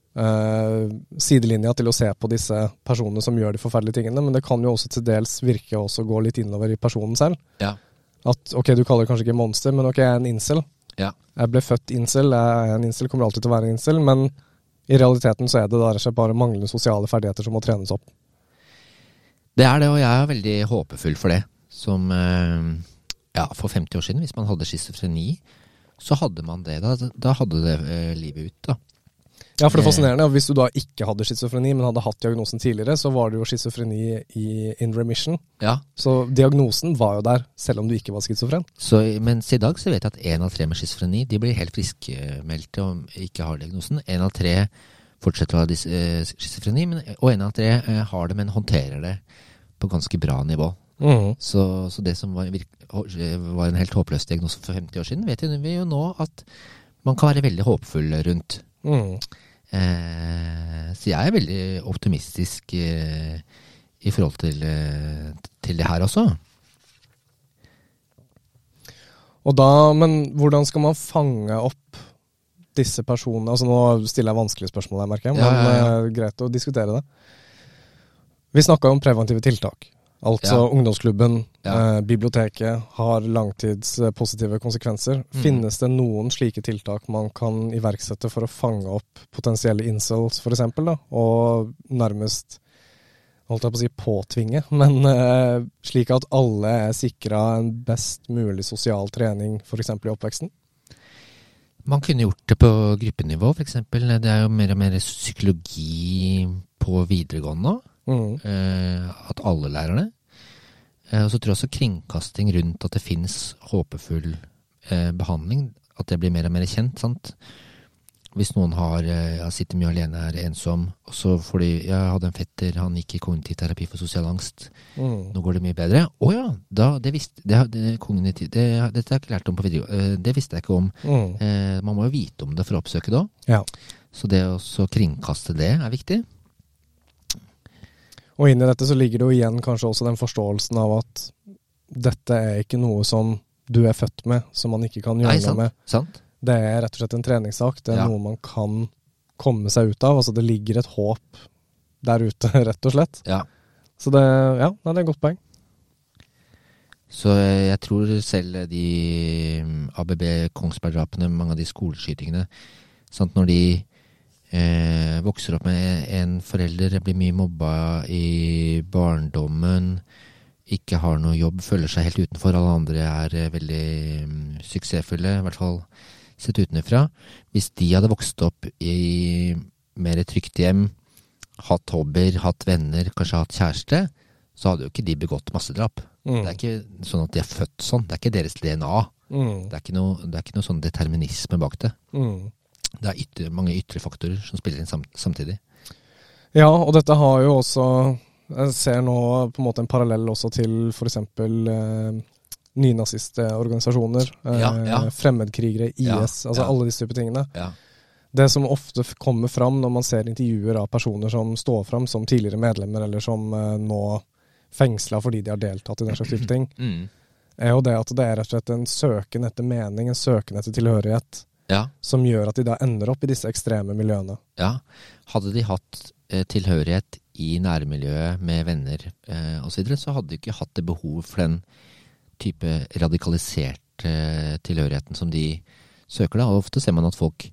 sidelinja til å se på disse personene som gjør de forferdelige tingene, men det kan jo også til dels virke også gå litt innover i personen selv. Ja. At ok, du kaller det kanskje ikke monster, men ok, jeg er en incel. Ja. Jeg ble født incel, jeg er en incel, kommer alltid til å være en incel, men i realiteten så er det der bare manglende sosiale ferdigheter som må trenes opp. Det er det, og jeg er veldig håpefull for det. Som for 50 år siden, hvis man hadde schizofreni, så hadde man det, da hadde det livet ut da. Ja, for det er fascinerende, hvis du da ikke hadde schizofreni, men hadde hatt diagnosen tidligere, så var det jo schizofreni in remission. Ja. Så diagnosen var jo der, selv om du ikke var schizofren. Mens i dag så vet jeg at 1 av 3 med schizofreni, de blir helt friskmeldte og ikke har diagnosen. 1 av 3 fortsetter å ha schizofreni, og 1 av 3 har det, men håndterer det på ganske bra nivå. Så det som var en helt håpløs diagnose for 50 år siden, vet vi jo nå at man kan være veldig håpfull rundt. Så jeg er veldig optimistisk i forhold til det her også. Men hvordan skal man fange opp disse personene? Altså nå stiller jeg vanskelige spørsmål her, merker jeg, men greit å diskutere det. Vi snakket om preventive tiltak. Altså ungdomsklubben, biblioteket har langtidspositive konsekvenser. Finnes det noen slike tiltak man kan iverksette for å fange opp potensielle incels, for eksempel, da? Og nærmest, holdt jeg på å si, påtvinge, men slik at alle er sikret en best mulig sosial trening, for eksempel i oppveksten? Man kunne gjort det på gruppenivå, for eksempel. Det er jo mer og mer psykologi på videregående nå. At alle lærer det. Og så tror jeg også kringkasting rundt at det finnes håpefull behandling, at det blir mer og mer kjent, sant? Hvis noen sitter mye alene, er ensom, og så får de, jeg hadde en fetter, han gikk i kognitiv terapi for sosial angst. Nå går det mye bedre. Dette har jeg ikke lært om på videregående. Det visste jeg ikke om. Man må jo vite om det for å oppsøke det også. Ja. Så det å kringkaste det er viktig. Og inn i dette så ligger det jo igjen kanskje også den forståelsen av at dette er ikke noe som du er født med, som man ikke kan gjøre noe med. Sant. Det er rett og slett en treningssak. Det er noe man kan komme seg ut av. Altså det ligger et håp der ute, rett og slett. Ja. Så det er et godt poeng. Så jeg tror selv de ABB Kongsberg-drapene, mange av de skoleskytingene, sant, når de vokser opp med en forelder, blir mye mobba i barndommen, ikke har noe jobb, føler seg helt utenfor, alle andre er veldig suksessfulle, i hvert fall sett utenfra. Hvis de hadde vokst opp i mer trygt hjem, hatt hobbyer, hatt venner, kanskje hatt kjæreste, så hadde jo ikke de begått massedrap. Det er ikke sånn at de er født sånn, det er ikke deres DNA. Det er ikke noe sånn determinisme bak det. Det er mange ytre faktorer som spiller inn samtidig. Ja, og dette har jo også, jeg ser nå på en måte en parallell også til for eksempel nynazistorganisasjoner, fremmedkrigere, IS, alle disse type tingene. Ja. Det som ofte kommer fram når man ser intervjuer av personer som står fram som tidligere medlemmer, eller som nå fengslet fordi de har deltatt i den slags type ting, er jo det at det er rett og slett en søken etter mening, en søken etter tilhørighet, som gjør at de da ender opp i disse ekstreme miljøene. Ja, hadde de hatt tilhørighet i nærmiljøet med venner og så videre, så hadde de ikke hatt det behov for den type radikalisert tilhørigheten som de søker da. Og ofte ser man at folk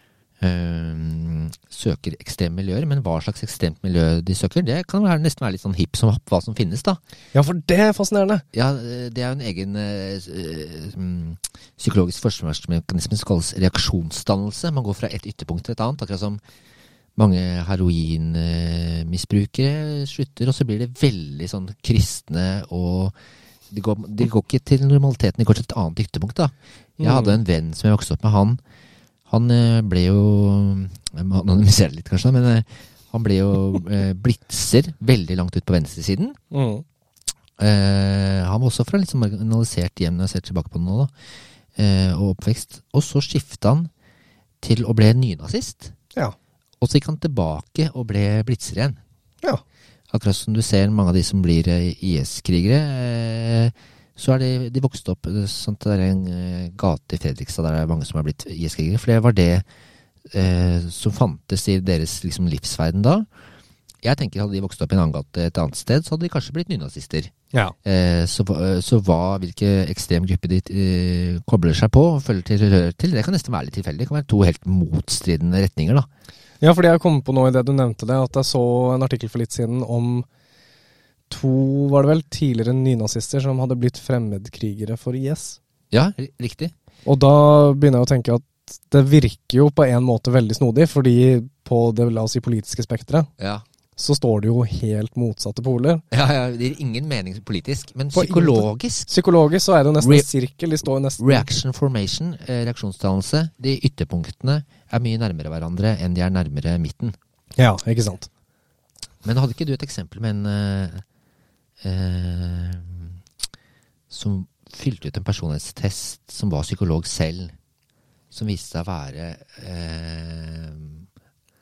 søker ekstreme miljøer, men hva slags ekstremt miljø de søker, det kan nesten være litt sånn hipp som happ hva som finnes da. Ja, for det er fascinerende. Ja, det er jo en egen psykologisk forsvarsmekanisme som kalles reaksjonsdannelse. Man går fra et ytterpunkt til et annet, akkurat som mange heroinmisbrukere slutter, og så blir det veldig sånn kristne, og de går ikke til normaliteten, de går til et annet ytterpunkt da. Jeg hadde en venn som jeg vokste opp med, han ble jo, jeg må anonymisere litt kanskje, men han ble jo blitzer veldig langt ut på venstresiden. Han var også fra litt sånn marginalisert hjem når jeg ser tilbake på det nå da, og oppvekst. Og så skiftet han til å bli nynazist. Ja. Og så gikk han tilbake og ble blitzer igjen. Ja. Akkurat som du ser mange av de som blir IS-krigere, så er de vokst opp, sånn at det er en gate i Fredrikstad der det er mange som har blitt IS-krigere, for det var det som fantes i deres liksom, livsverden da. Jeg tenker hadde de vokst opp i en annen gate et annet sted, så hadde de kanskje blitt nynazister. Ja. Så hvilke ekstrem gruppe de kobler seg på og følger til, det kan nesten være litt tilfeldig. Det kan være to helt motstridende retninger da. Ja, fordi jeg kom på noe i det du nevnte det, at jeg så en artikkel for litt siden om var det vel, tidligere nynazister som hadde blitt fremmedkrigere for IS. Ja, riktig. Og da begynner jeg å tenke at det virker jo på en måte veldig snodig, fordi på det, la oss si, politiske spektret, så står det jo helt motsatte poler. Ja, det gir ingen mening politisk, men psykologisk. Psykologisk så er det jo nesten en sirkel, de står nesten... Reaction formation, reaksjonsdannelse, de ytterpunktene er mye nærmere hverandre enn de er nærmere midten. Ja, ikke sant. Men hadde ikke du et eksempel med en som fylte ut en personlighetstest som var psykolog selv, som viste seg å være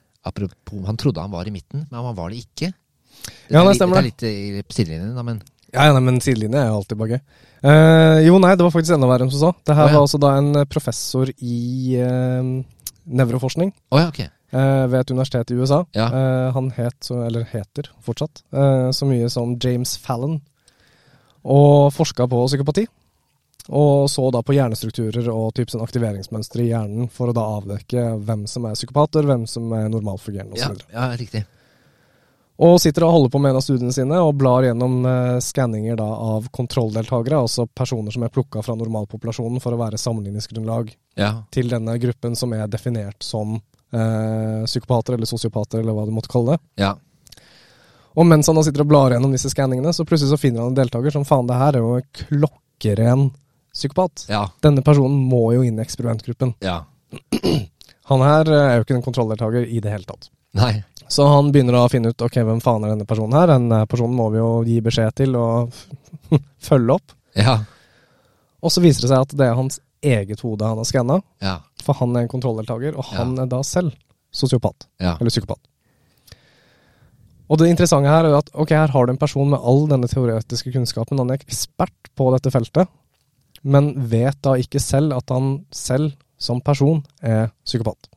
apropos, han trodde han var i midten, men han var det ikke. Det er litt i sidelinjen da, men Ja, nei, men sidelinje er jo alltid bare gøy. Jo, nei, det var faktisk enda verre enn som så. Det her var altså da en professor i nevroforskning Ok. ved et universitet i USA. Ja. Han heter fortsatt, så mye som James Fallon, og forsket på psykopati. Og så da på hjernestrukturer og typ sånn aktiveringsmønstre i hjernen for å da avdekke hvem som er psykopater, hvem som er normalfungerende og så videre. Ja, riktig. Og sitter og holder på med en av studiene sine og blar gjennom skanninger da av kontrolldeltagere, altså personer som er plukket fra normalpopulasjonen for å være sammenligningsgrunnlag til denne gruppen som er definert som psykopater eller sosiopater eller hva du måtte kalle det. Ja. Og mens han da sitter og blar gjennom disse skanningene, så plutselig så finner han en deltaker som faen, det her er jo klokkeren psykopat. Ja. Denne personen må jo inn i eksperimentgruppen. Ja. Han her er jo ikke en kontrolldeltaker i det hele tatt. Nei. Så han begynner da å finne ut, ok, hvem faen er denne personen her? Denne personen må vi jo gi beskjed til og følge opp. Ja. Og så viser det seg at det er hans eget hode han har skannet, Ja. for han er en kontrolldeltaker, og han er da selv sosiopat, Ja. eller psykopat. Og det interessante her er at, ok, her har du en person med all denne teoretiske kunnskapen, han er ekspert på dette feltet, men vet da ikke selv at han selv som person er psykopat.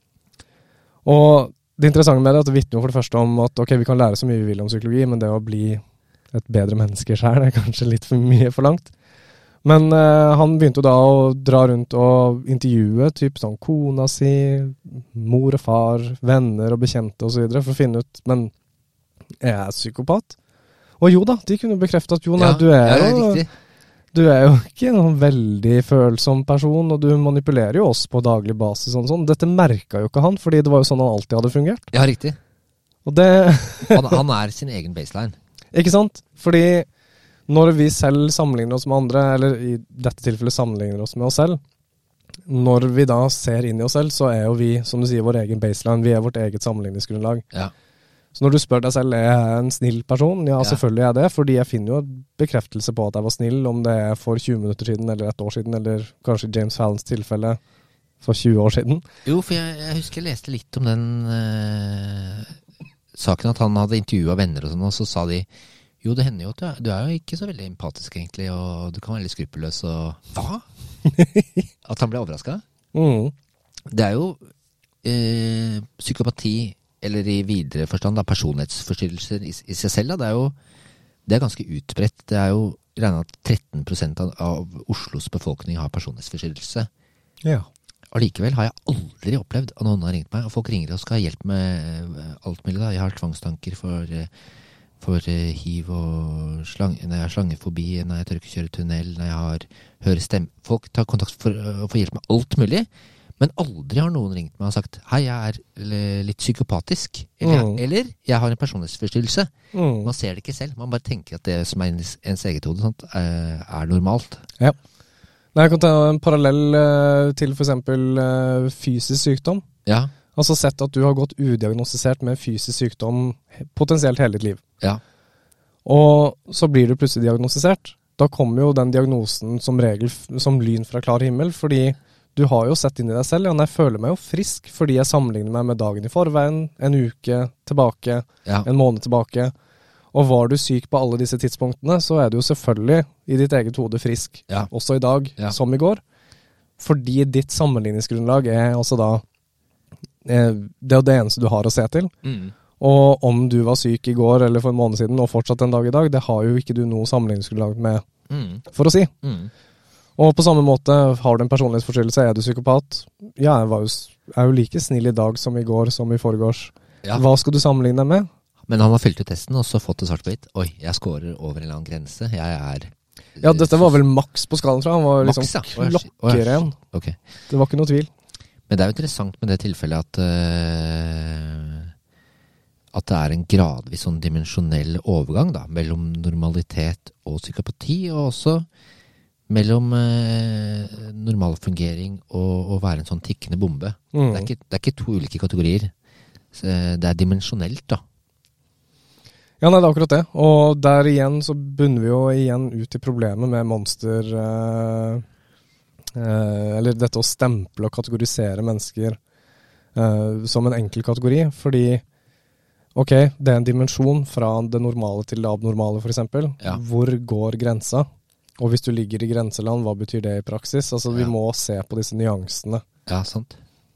Og det interessante med det er at det vitner jo for det første om at ok, vi kan lære så mye vi vil om psykologi, men det å bli et bedre menneske selv er kanskje litt for mye for langt. Men han begynte jo da å dra rundt og intervjue typ sånn kona si, mor og far, venner og bekjente og så videre, for å finne ut, men er jeg psykopat? Og jo da, de kunne bekrefte at jo, nei, du er jo ikke en veldig følsom person, og du manipulerer jo oss på daglig basis og sånn. Dette merket jo ikke han, fordi det var jo sånn han alltid hadde fungert. Ja, riktig. Og det han er sin egen baseline. Ikke sant? Fordi når vi selv sammenligner oss med andre, eller i dette tilfellet sammenligner oss med oss selv, når vi da ser inn i oss selv, så er jo vi, som du sier, vår egen baseline. Vi er vårt eget sammenligningsgrunnlag. Ja. Så når du spør deg selv, er jeg en snill person? Ja, selvfølgelig er jeg det, fordi jeg finner jo bekreftelse på at jeg var snill, om det er for 20 minutter siden, eller et år siden, eller kanskje James Fallons tilfelle for 20 år siden. Jo, for jeg husker jeg leste litt om den saken at han hadde intervjuet venner og sånn, og så sa de, jo, det hender jo at du er jo ikke så veldig empatisk egentlig, og du kan være litt skruppelløs, og hva? At han ble overrasket? Mm. Det er jo psykopati, eller i videre forstand da, personlighetsforstyrrelser i seg selv, da, det er ganske utbredt. Det er jo regnet at 13% av Oslos befolkning har personlighetsforstyrrelse. Ja. Og likevel har jeg aldri opplevd at noen har ringt meg, og folk ringer og skal ha hjelp med alt mulig. Da. Jeg har tvangstanker for hiv og når jeg har slangefobi, når jeg tør ikke kjøre tunnel, når jeg hører stemme. Folk tar kontakt for å få hjelp med alt mulig. Men aldri har noen ringt meg og sagt hei, jeg er litt psykopatisk. Eller jeg har en personlighetsforstyrrelse. Man ser det ikke selv. Man bare tenker at det som er ens eget hode sånt, er normalt. Ja. Nei, jeg kan ta en parallell til for eksempel fysisk sykdom. Ja. Altså sett at du har gått udiagnostisert med fysisk sykdom potensielt hele ditt liv. Ja. Og så blir du plutselig diagnostisert. Da kommer jo den diagnosen som regel som lyn fra klar himmel, fordi du har jo sett inn i deg selv, og jeg føler meg jo frisk fordi jeg sammenligner meg med dagen i forveien, en uke tilbake, en måned tilbake. Og var du syk på alle disse tidspunktene, så er du jo selvfølgelig i ditt eget hode frisk, også i dag, som i går. Fordi ditt sammenligningsgrunnlag er også da, det er det eneste du har å se til. Og om du var syk i går eller for en måned siden, og fortsatt en dag i dag, det har jo ikke du noe sammenligningsgrunnlag med, for å si. Og på samme måte, har du en personlighetsforstyrrelse, er du psykopat? Ja, jeg er jo like snill i dag som i går, som i forgårs. Ja. Hva skal du sammenligne med? Men han har fylt ut testen, og så fått det svart på hvitt. Oi, jeg scorer over en eller annen grense. Ja, dette var vel maks på skalaen, tror jeg. Han var liksom klokkeren. Okay. Det var ikke noe tvil. Men det er jo interessant med det tilfellet at det er en gradvis sånn dimensjonell overgang da, mellom normalitet og psykopati, og også mellom normalfungering og å være en sånn tikkende bombe. Det er ikke to ulike kategorier. Det er dimensjonelt, da. Ja, nei, det er akkurat det. Og der igjen så bunner vi jo igjen ut i problemet med monster, eller dette å stemple og kategorisere mennesker som en enkel kategori, fordi ok, det er en dimensjon fra det normale til det abnormale, for eksempel. Ja. Hvor går grensa? Og hvis du ligger i grenseland, hva betyr det i praksis? Altså, vi må se på disse nyansene. Ja, sant.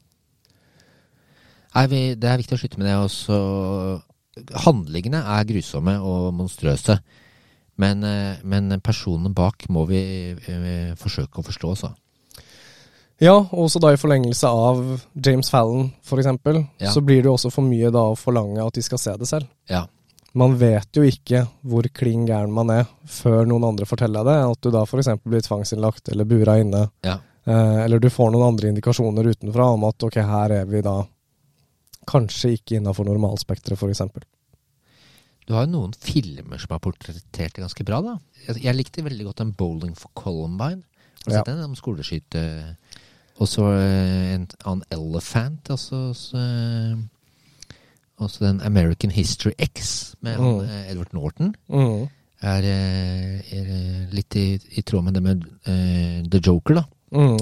Det er viktig å slutte med det også. Handlingene er grusomme og monstrøse, men personene bak må vi forsøke å forstå også. Ja, også da i forlengelse av James Fallon, for eksempel, så blir det også for mye da å forlange at de skal se det selv. Ja. Man vet jo ikke hvor kling gæren man er før noen andre forteller deg at du da for eksempel blir tvangsinnlagt eller bura inne. Ja. Eller du får noen andre indikasjoner utenfra om at ok, her er vi da kanskje ikke innenfor normalspektret, for eksempel. Du har jo noen filmer som har portrettert det ganske bra da. Jeg likte veldig godt en Bowling for Columbine. Har du sett den? Om skoleskyte. Og så en annen Elephant, også den American History X med Edward Norton. Er litt i tråd med det med The Joker, da.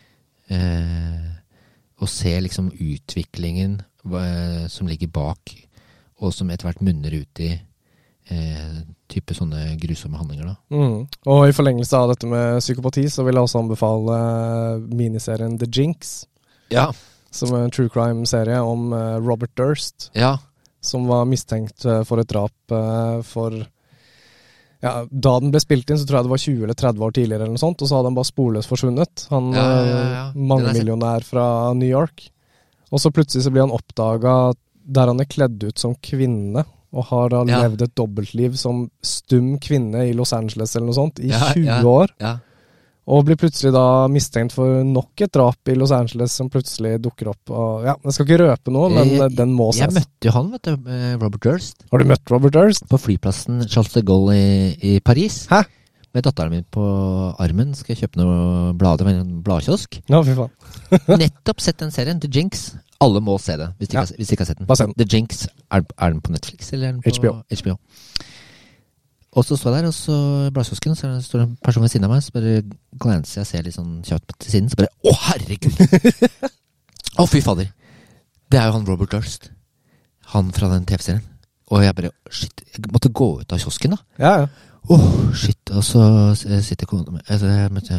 Og se liksom utviklingen som ligger bak, og som etter hvert munner ut i type sånne grusomme handlinger da. Og i forlengelse av dette med psykopati så vil jeg også anbefale miniserien The Jinx, som er en true crime-serie om Robert Durst, som var mistenkt for et drap for da den ble spilt inn så tror jeg det var 20 eller 30 år tidligere eller noe sånt, og så hadde han bare sporløst forsvunnet. Han mangemillionær fra New York, og så plutselig så blir han oppdaget der han er kledd ut som kvinne og har da levd et dobbeltliv som stum kvinne i Los Angeles eller noe sånt i 20 år. Og blir plutselig da mistenkt for nok et drap i Los Angeles som plutselig dukker opp. Og jeg skal ikke røpe noe, men den må ses. Jeg møtte jo han, vet du, Robert Durst. Har du møtt Robert Durst? På flyplassen Charles de Gaulle i Paris. Hæ? Med datteren min på armen skal jeg kjøpe noe blader med en bladkiosk. Ja, fy faen. Nettopp sett den serien, The Jinx. Alle må se det, hvis de ikke har sett den. Bare se den. The Jinx, er den på Netflix, eller er den på HBO? Og så står jeg der, og så bladkiosken, så står det en person ved siden av meg, så bare glanser jeg, ser litt sånn kjapt til siden, så bare, herregud! Fy fader! Det er jo han Robert Durst. Han fra den TV-serien. Og jeg bare, shit, jeg måtte gå ut av kiosken da. Ja. Shit, og så sitter kona med, jeg møtte,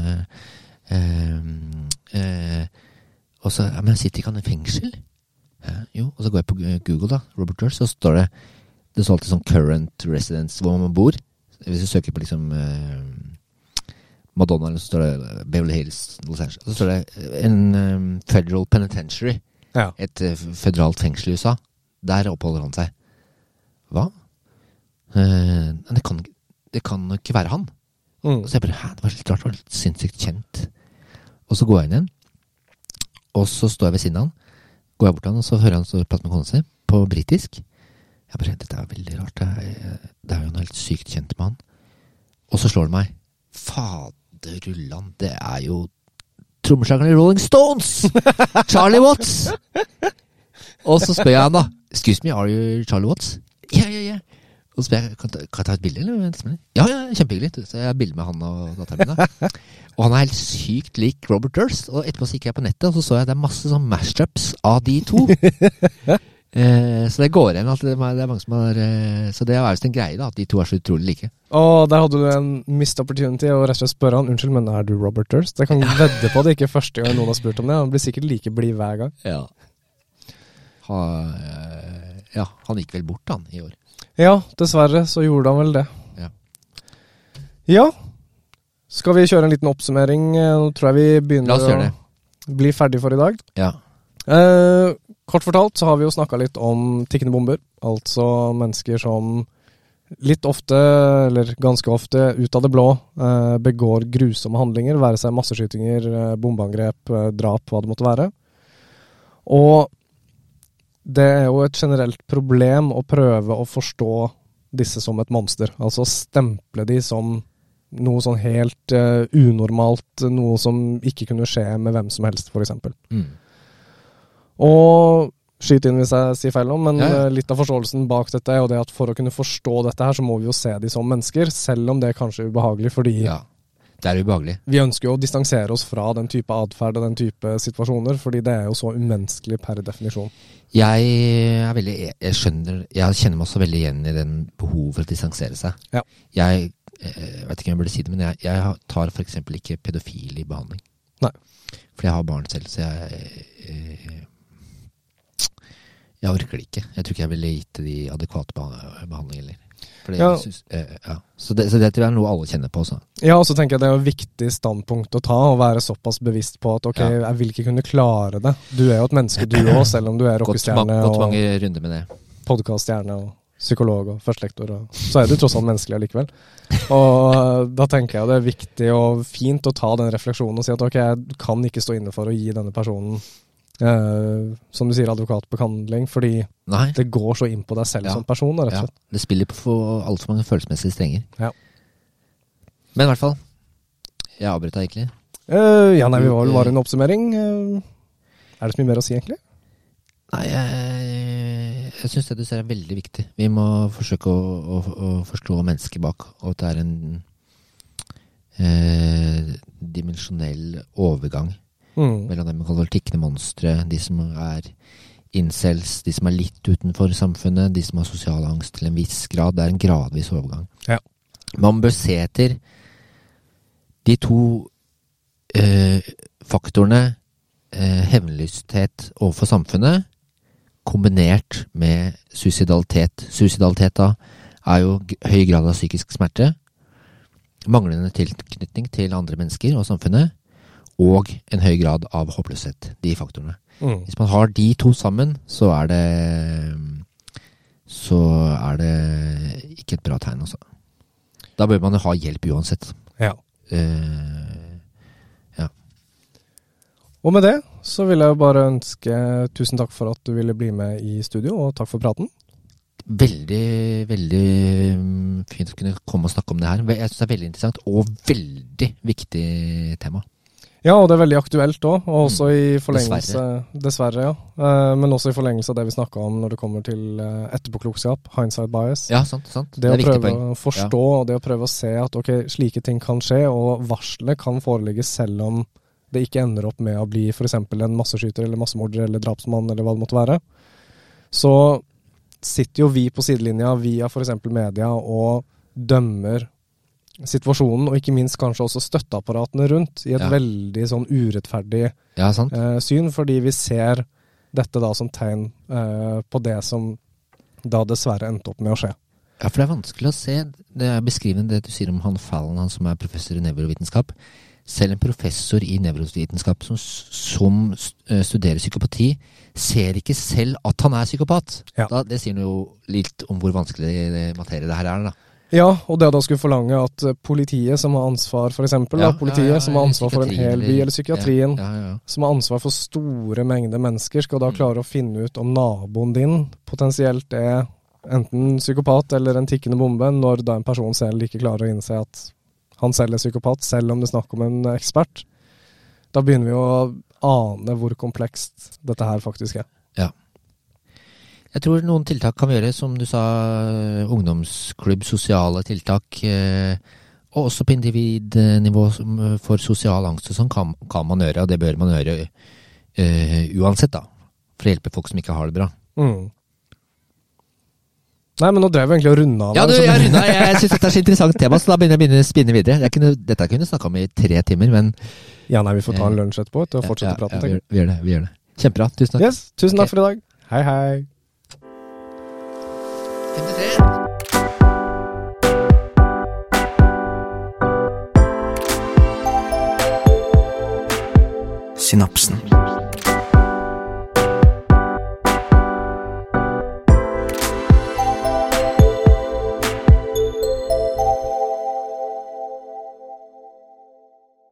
og så, men sitter ikke han i fengsel? Jo, og så går jeg på Google da, Robert Durst, så står det står alltid sånn current residence hvor man bor. Hvis du søker på liksom Madonna, eller så står det Beverly Hills, Los Angeles. Og så står det en federal penitentiary, et federalt fengsel i USA. Der oppholder han seg. Hva? Det kan ikke være han. Og så jeg bare, det var litt rart, det var litt sinnssykt kjent. Og så går jeg inn igjen, og så står jeg ved siden av han, går jeg bort til han, og så hører han stå og prate med kona si på britisk. Jeg bare, dette er veldig rart, det er jo noe helt sykt kjent med han. Og så slår det meg, faderullan, det er jo trommeslageren i Rolling Stones! Charlie Watts! Og så spør jeg han da, excuse me, are you Charlie Watts? Ja. Og så spør jeg, kan jeg ta et bilde, eller? Ja, kjempehyggelig. Så jeg har bilde med han og datteren min da. Og han er helt sykt lik Robert Durst. Og etterpå så gikk jeg på nettet, og så jeg det er masse sånn mashups av de to. Så det går igjen. Det er mange som har, så det er jo en greie da, at de to er så utrolig like. Og der hadde du en missed opportunity, og rett og slett spørre han, unnskyld, men er du Robert Durst? Jeg kan vedde på det ikke første gang noen har spurt om det. Han blir sikkert like blid hver gang. Han gikk vel bort han i år. Ja, dessverre så gjorde han vel det. Ja. Skal vi kjøre en liten oppsummering? Nå tror jeg vi begynner å bli ferdig for i dag. Ja. Kort fortalt så har vi jo snakket litt om tikkende bomber. Altså mennesker som litt ofte, eller ganske ofte, ut av det blå, begår grusomme handlinger, være seg masseskytinger, bombeangrep, drap, hva det måtte være. Og det er jo et generelt problem å prøve å forstå disse som et monster. Altså stemple de som noe sånn helt unormalt, noe som ikke kunne skje med hvem som helst, for eksempel. Og skyt inn hvis jeg sier feil nå, men litt av forståelsen bak dette er jo det at for å kunne forstå dette her, så må vi jo se de som mennesker, selv om det er kanskje ubehagelig, fordi Det ubehagelig. Vi ønsker jo å distansere oss fra den type adferd og den type situasjoner, fordi det jo så umenneskelig per definisjon. Jeg kjenner meg også veldig igjen i den behovet for å distansere seg. Ja. Jeg vet ikke om jeg burde si det, men jeg tar for eksempel ikke pedofil i behandling. Nei. For jeg har barn selv, så jeg orker det ikke. Jeg tror ikke jeg ville gitt de adekvate behandling heller. Så det tror jeg noe alle kjenner på også. Ja, og så tenker jeg det et viktig standpunkt å ta, og være såpass bevisst på at jeg vil ikke kunne klare det. Du jo et menneske du også, selv om du rockestjerne gått mange runder med det. Podcaststjerne og psykolog og førstelektor, så du tross alt menneskelig allikevel. Og da tenker jeg det viktig og fint å ta den refleksjonen og si at jeg kan ikke stå inne for å gi denne personen som du sier, advokatbehandling, fordi det går så inn på deg selv som person, rett og slett. Det spiller på alt for mange følelsesmessige strenger. Ja. Men i hvert fall, jeg avbrøt deg egentlig. Vi var bare en oppsummering. Det så mye mer å si, egentlig? Nei, jeg synes det du ser veldig viktig. Vi må forsøke å forstå mennesket bak, og at det en dimensjonell overgang mellom dem vi kaller tikkende monstre, de som incels, de som litt utenfor samfunnet, de som har sosial angst til en viss grad. Det en gradvis overgang. Ja. Man bør se etter de to faktorene, hevnlysthet overfor samfunnet, kombinert med suicidalitet. Suicidalitet da jo høy grad av psykisk smerte, manglende tilknytning til andre mennesker og samfunnet, og en høy grad av håpløshet, de faktorene. Hvis man har de to sammen, så det ikke et bra tegn, altså. Da bør man ha hjelp uansett. Ja. Ja. Og med det, så vil jeg bare ønske tusen takk for at du ville bli med i studio, og takk for praten. Veldig, veldig fint å kunne komme og snakke om det her. Jeg synes det veldig interessant, og veldig viktig tema. Ja, og det veldig aktuelt også, og også i forlengelse, dessverre ja. Men også i forlengelse av det vi snakket om når det kommer til etterpåklokskap, hindsight bias. Ja, sant. Det å prøve å forstå, og det å prøve å se at slike ting kan skje, og varslene kan foreligge selv om det ikke ender opp med å bli for eksempel en masseskyter, eller massemorder, eller drapsmann, eller hva det måtte være. Så sitter jo vi på sidelinja via for eksempel media og dømmer situasjonen, og ikke minst kanskje også støtteapparatene rundt i et veldig sånn urettferdig syn, fordi vi ser dette da som tegn på det som da dessverre endte opp med å skje. Ja, for det vanskelig å se. Det beskrivende det du sier om han Fallon, han som professor i nevrovitenskap. Selv en professor i nevrovitenskap som studerer psykopati, ser ikke selv at han psykopat. Ja. Det sier jo litt om hvor vanskelig materie det her da. Ja, og det da skulle forlange at politiet som har ansvar for eksempel, politiet som har ansvar for en hel by, eller psykiatrien, som har ansvar for store mengder mennesker, skal da klare å finne ut om naboen din potensielt enten psykopat eller en tikkende bombe, når da en person selv ikke klarer å innse at han selv psykopat, selv om det snakker om en ekspert. Da begynner vi å ane hvor komplekst dette her faktisk Ja. Jeg tror noen tiltak kan vi gjøre, som du sa, ungdomsklubb, sosiale tiltak, og også på individnivå for sosial angst, og sånn kan man gjøre, og det bør man gjøre uansett da, for å hjelpe folk som ikke har det bra. Nei, men nå drev vi egentlig å runde av. Ja, jeg rundet. Jeg synes dette så interessant tema, så da begynner jeg å spinne videre. Dette kunne jeg snakke om i 3 timer, men... Ja, nei, vi får ta en lunsj etterpå og fortsette praten. Vi gjør det. Kjempebra, tusen takk. Yes, tusen takk for i dag. Hei, hei. Synapsen.